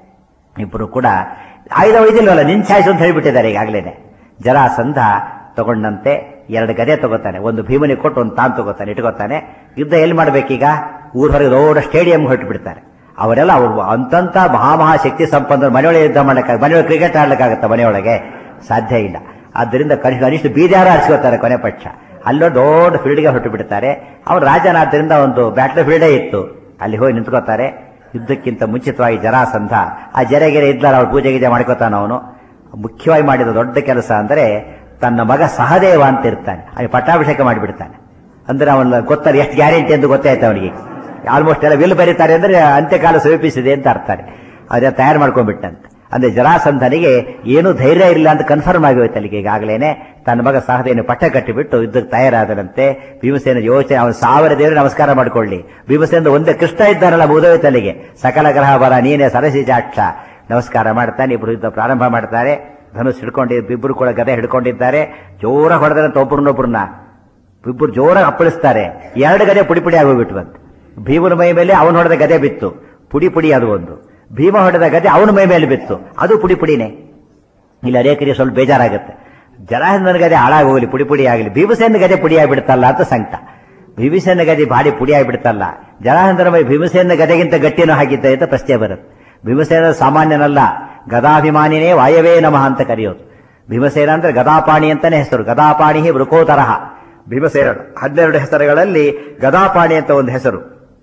ಇಬ್ಬರು ಕೂಡ ಆಯುಧ ಒಯ್ದಿಲ್ವಲ್ಲ, ನಿನ್ ಚಾಯ್ಸು ಅಂತ ಹೇಳ್ಬಿಟ್ಟಿದ್ದಾರೆ ಈಗಾಗಲೇನೆ. ಜರಾಸಂಧ ತಗೊಂಡಂತೆ ಎರಡು ಗದೆ ತಗೋತಾನೆ, ಒಂದು ಭೀಮನಿಗೆ ಕೊಟ್ಟು ಒಂದು ತಾನು ತಗೋತಾನೆ, ಇಟ್ಕೋತಾನೆ. ಯುದ್ಧ ಎಲ್ಲಿ ಮಾಡ್ಬೇಕೀಗ? ಊರ್ ಹೊರಗೆ ದೊಡ್ಡ ಸ್ಟೇಡಿಯಂ ಹೊರಟು ಬಿಡ್ತಾರೆ. ಅವರೆಲ್ಲ ಅವ್ರು ಅಂತಂತ ಮಹಾಮಹಾ ಶಕ್ತಿ ಸಂಪನ್ನ ಮನೆಯೊಳಗೆ ಯುದ್ಧ ಮಾಡಕ್ಕಾಗ, ಮನೆಯೊಳಗೆ ಕ್ರಿಕೆಟ್ ಆಡ್ಲಿಕ್ಕಾಗತ್ತ? ಮನೆಯೊಳಗೆ ಸಾಧ್ಯ ಇಲ್ಲ. ಆದ್ದರಿಂದ ಕನಿಷ್ಠ ಬೀದಿಯಾರು ಆರಿಸ್ಕೋತಾರೆ ಕೊನೆ ಪಕ್ಷ. ಅಲ್ಲೋ ದೊಡ್ಡ ಫೀಲ್ಡ್ಗೆ ಹೊರಟು ಬಿಡ್ತಾರೆ. ಅವ್ರು ರಾಜನಾದ್ದರಿಂದ ಒಂದು ಬ್ಯಾಟ್ಲ್ ಫೀಲ್ಡೇ ಇತ್ತು, ಅಲ್ಲಿ ಹೋಗಿ ನಿಂತ್ಕೋತಾರೆ. ಯುದ್ಧಕ್ಕಿಂತ ಮುಂಚಿತವಾಗಿ ಜರಾಸಂಧ ಆ ಜರೆಗೆರೆ ಇದ್ದಾರ, ಅವ್ರು ಪೂಜೆ ಗೀಜೆ ಮಾಡ್ಕೋತಾನ. ಅವನು ಮುಖ್ಯವಾಗಿ ಮಾಡಿದ ದೊಡ್ಡ ಕೆಲಸ ಅಂದ್ರೆ ತನ್ನ ಮಗ ಸಹದೇವ ಅಂತ ಇರ್ತಾನೆ, ಅವನಿಗೆ ಪಟ್ಟಾಭಿಷೇಕ ಮಾಡಿಬಿಡ್ತಾನೆ. ಅಂದ್ರೆ ಅವನ ಗೊತ್ತಾರೆ ಎಷ್ಟು ಗ್ಯಾರಂಟಿ ಅಂತ ಗೊತ್ತಾಯ್ತು ಅವನಿಗೆ. ಆಲ್ಮೋಸ್ಟ್ ಎಲ್ಲ ವಿಲ್ ಬರೀತಾರೆ ಅಂದ್ರೆ ಅಂತ್ಯಕಾಲ ಸಮೀಪಿಸಿದೆ ಅಂತ ಅರ್ತಾರೆ. ಅದೇ ತಯಾರು ಮಾಡ್ಕೊಂಡ್ಬಿಟ್ಟಂತೆ. ಅಂದ್ರೆ ಜರಾಸಂಧನಿಗೆ ಏನು ಧೈರ್ಯ ಇಲ್ಲ ಅಂತ ಕನ್ಫರ್ಮ್ ಆಗೋಯ್ತು ಅಲ್ಲಿಗೆ. ಈಗಾಗಲೇನೆ ತನ್ನ ಮಗ ಸಹದೇವನ ಪಟ್ಟ ಕಟ್ಟಿಬಿಟ್ಟು ಯುದ್ಧಕ್ಕೆ ತಯಾರಾದರಂತೆ. ಭೀಮಸೇನ ಯೋಚನೆ, ಅವನು ಸಾವಿರ ದೇವರು ನಮಸ್ಕಾರ ಮಾಡ್ಕೊಳ್ಳಿ. ಭೀಮಸೇನ ಒಂದೇ ಕೃಷ್ಣ ಇದ್ದಾನಲ್ಲ ಮುಗಿದೋಯ್ತು ಅಲ್ಲಿಗೆ. ಸಕಲ ಗ್ರಹ ಬರ ನೀನೇ ಸರಸಿಜಾಕ್ಷ ನಮಸ್ಕಾರ ಮಾಡ್ತಾನೆ. ಇಬ್ರು ಯುದ್ಧ ಪ್ರಾರಂಭ ಮಾಡ್ತಾರೆ. ಧನುಷ್ ಹಿಡ್ಕೊಂಡು ಇಬ್ಬರು ಕೂಡ ಗದೆ ಹಿಡ್ಕೊಂಡಿದ್ದಾರೆ. ಜೋರ ಹೊಡೆದಂತ ಒಬ್ಬರನ್ನೊಬ್ಬರನ್ನ ಇಬ್ಬರು ಜೋರಾಗಿ ಅಪ್ಪಳಿಸ್ತಾರೆ. ಎರಡು ಗದೆ ಪುಡಿ ಪುಡಿ ಆಗೋಗ್ಬಿಟ್ವಂತೆ. ಭೀಮನ ಮೈ ಮೇಲೆ ಅವನು ಹೊಡೆದ ಗದೆ ಬಿತ್ತು, ಪುಡಿ ಪುಡಿ ಅದು ಒಂದು. ಭೀಮ ಹೊಡೆದ ಗದೆ ಅವನ ಮೈ ಮೇಲೆ ಬಿತ್ತು, ಅದು ಪುಡಿ ಪುಡಿನೇ. ಇಲ್ಲಿ ಅನೇಕರಿಗೆ ಸ್ವಲ್ಪ ಬೇಜಾರಾಗುತ್ತೆ. ಜರಾಸಂಧನ ಗದೆ ಹಾಳಾಗೋಗ್ಲಿ, ಪುಡಿ ಪುಡಿ ಆಗಲಿ, ಭೀಮಸೇನ ಗದೆ ಪುಡಿ ಆಗಿಬಿಡ್ತಲ್ಲ ಅಂತ ಸಂಕಟ. ಭೀಮಸೇನ ಗದೆ ಬಾಡಿ ಪುಡಿ ಆಗಿಬಿಡ್ತಲ್ಲ, ಜರಾಸಂಧನ ಮೈ ಭೀಮಸೇನ ಗದೆಗಿಂತ ಗಟ್ಟಿನೂ ಹಾಕಿದ್ದೆ ಅಂತ ಪ್ರಶ್ನೆ ಬರುತ್ತೆ. ಭೀಮಸೇನ ಸಾಮಾನ್ಯನಲ್ಲ, ಗದಾಭಿಮಾನಿನೇ ವಾಯವೇ ನಮಃ ಅಂತ ಕರೆಯೋದು. ಭೀಮಸೇನ ಅಂದ್ರೆ ಗದಾಪಾಣಿ ಅಂತಾನೆ ಹೆಸರು. ಗದಾಪಾಣಿ ವೃಕೋತರಹ. ಭೀಮಸೇನ ಹನ್ನೆರಡು ಹೆಸರುಗಳಲ್ಲಿ ಗದಾಪಾಣಿ ಅಂತ ಒಂದು ಹೆಸರು.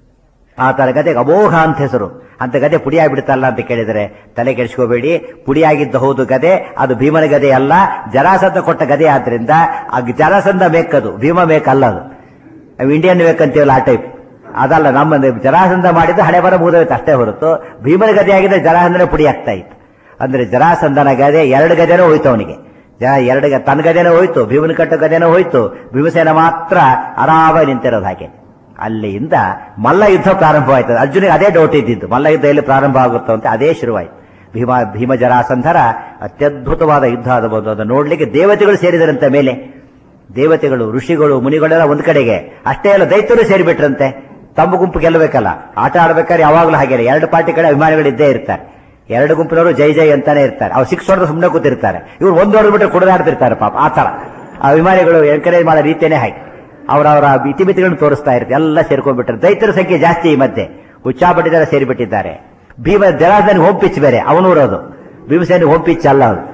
ಆ ತರ ಗದೆಗೆ ಅಮೋಘ ಅಂತ ಹೆಸರು. ಅಂತ ಗದೆ ಪುಡಿಯಾಗ್ಬಿಡ್ತಲ್ಲ ಅಂತ ಕೇಳಿದರೆ ತಲೆ ಕೆಡಿಸ್ಕೋಬೇಡಿ. ಪುಡಿಯಾಗಿದ್ದ ಹೌದು ಗದೆ, ಅದು ಭೀಮನ ಗದೆ ಅಲ್ಲ, ಜರಾಸಂಧ ಕೊಟ್ಟ ಗದೆ. ಆದ್ರಿಂದ ಆ ಜರಾಸಂಧ ಮೇಕದು, ಭೀಮ ಮೇಕಲ್ಲ. ಅದು ಇಂಡಿಯನ್ ಬೇಕಂತೀವಲ್ಲ ಆ ಟೈಪ್ ಅದಲ್ಲ. ನಮ್ಮ ಜರಾಸಂಧ ಮಾಡಿದ್ದು ಹಣೆ ಬರ ಮುಗಿದೋಯ್ತು ಅಷ್ಟೇ ಹೊರತು ಭೀಮನ ಗದೆ ಆಗಿದ್ರೆ ಜರಾಸಂಧನೇ ಪುಡಿ ಆಗ್ತಾ ಇತ್ತು. ಅಂದ್ರೆ ಜರಾಸಂಧನ ಗದೆ ಎರಡು ಗದೆನೂ ಹೋಯ್ತು ಅವನಿಗೆ. ಎರಡು ತನ್ನ ಗದೆನೂ ಹೋಯ್ತು, ಭೀಮನ ಕಟ್ಟ ಗದೆನೂ ಹೋಯ್ತು. ಭೀಮಸೇನ ಮಾತ್ರ ಆರಾಮಾಗಿ ನಿಂತಿರೋದು ಹಾಗೆ. ಅಲ್ಲಿಂದ ಮಲ್ಲ ಯುದ್ಧ ಪ್ರಾರಂಭವಾಯ್ತು. ಅರ್ಜುನಿಗೆ ಅದೇ ಡೌಟ್ ಇದ್ದಿದ್ದು, ಮಲ್ಲ ಯುದ್ಧ ಎಲ್ಲಿ ಪ್ರಾರಂಭ ಆಗುತ್ತೋ ಅಂತ. ಅದೇ ಶುರುವಾಯ್ತು. ಭೀಮ ಭೀಮ ಜರಾಸಂಧರ ಅತ್ಯದ್ಭುತವಾದ ಯುದ್ಧ ಆಗಬಹುದು. ಅದನ್ನು ನೋಡ್ಲಿಕ್ಕೆ ದೇವತೆಗಳು ಸೇರಿದರಂತೆ ಮೇಲೆ. ದೇವತೆಗಳು, ಋಷಿಗಳು, ಮುನಿಗಳೆಲ್ಲ ಒಂದ್ ಕಡೆಗೆ, ಅಷ್ಟೇ ಅಲ್ಲ ದೈತ್ಯರು ಸೇರಿಬಿಟ್ರಂತೆ. ತಮ್ಮ ಗುಂಪು ಗೆಲ್ಲಬೇಕಲ್ಲ, ಆಟ ಆಡ್ಬೇಕಾದ್ರೆ ಯಾವಾಗಲೂ ಹಾಗೆ ಎರಡು ಪಾರ್ಟಿ ಕಡೆ ಅಭಿಮಾನಿಗಳು ಇದ್ದೇ ಇರ್ತಾರೆ. ಎರಡು ಗುಂಪಿನವರು ಜೈ ಜೈ ಅಂತಾನೆ ಇರ್ತಾರೆ. ಅವ್ರು ಸಿಕ್ಸ್ ಹೊಡೆದು ಸುಮ್ಮನೆ ಕೂತಿರ್ತಾರೆ, ಇವ್ರು ಒಂದು ಹೊಡೆದ್ಬಿಟ್ಟು ಕುಡಿದಾಡ್ತಿರ್ತಾರೆ ಪಾಪ. ಆ ತರ ಅಭಿಮಾನಿಗಳು ಎನ್ಕರೇಜ್ ಮಾಡೋ ರೀತಿಯೇ ಹಾಗೆ ಅವರವರ ಇತಿಮಿತಿಗಳನ್ನು ತೋರಿಸ್ತಾ ಇರ್ತಾರೆ. ಎಲ್ಲ ಸೇರ್ಕೊಂಡ್ಬಿಟ್ರೆ ದೈತ್ಯರ ಸಂಖ್ಯೆ ಜಾಸ್ತಿ ಈ ಮಧ್ಯೆ. ಉಚ್ಚಾಪಟ್ಟಿದ್ದಾರೆ, ಸೇರಿಬಿಟ್ಟಿದ್ದಾರೆ. ಭೀಮ ಜರಾಸಂಧನ ಹೋಮ್ ಪಿಚ್ ಬೇರೆ, ಅವನು ಇರೋದು. ಭೀಮಸೇನ ಹೋಮ್ ಪಿಚ್ ಅಲ್ಲ ಅದು.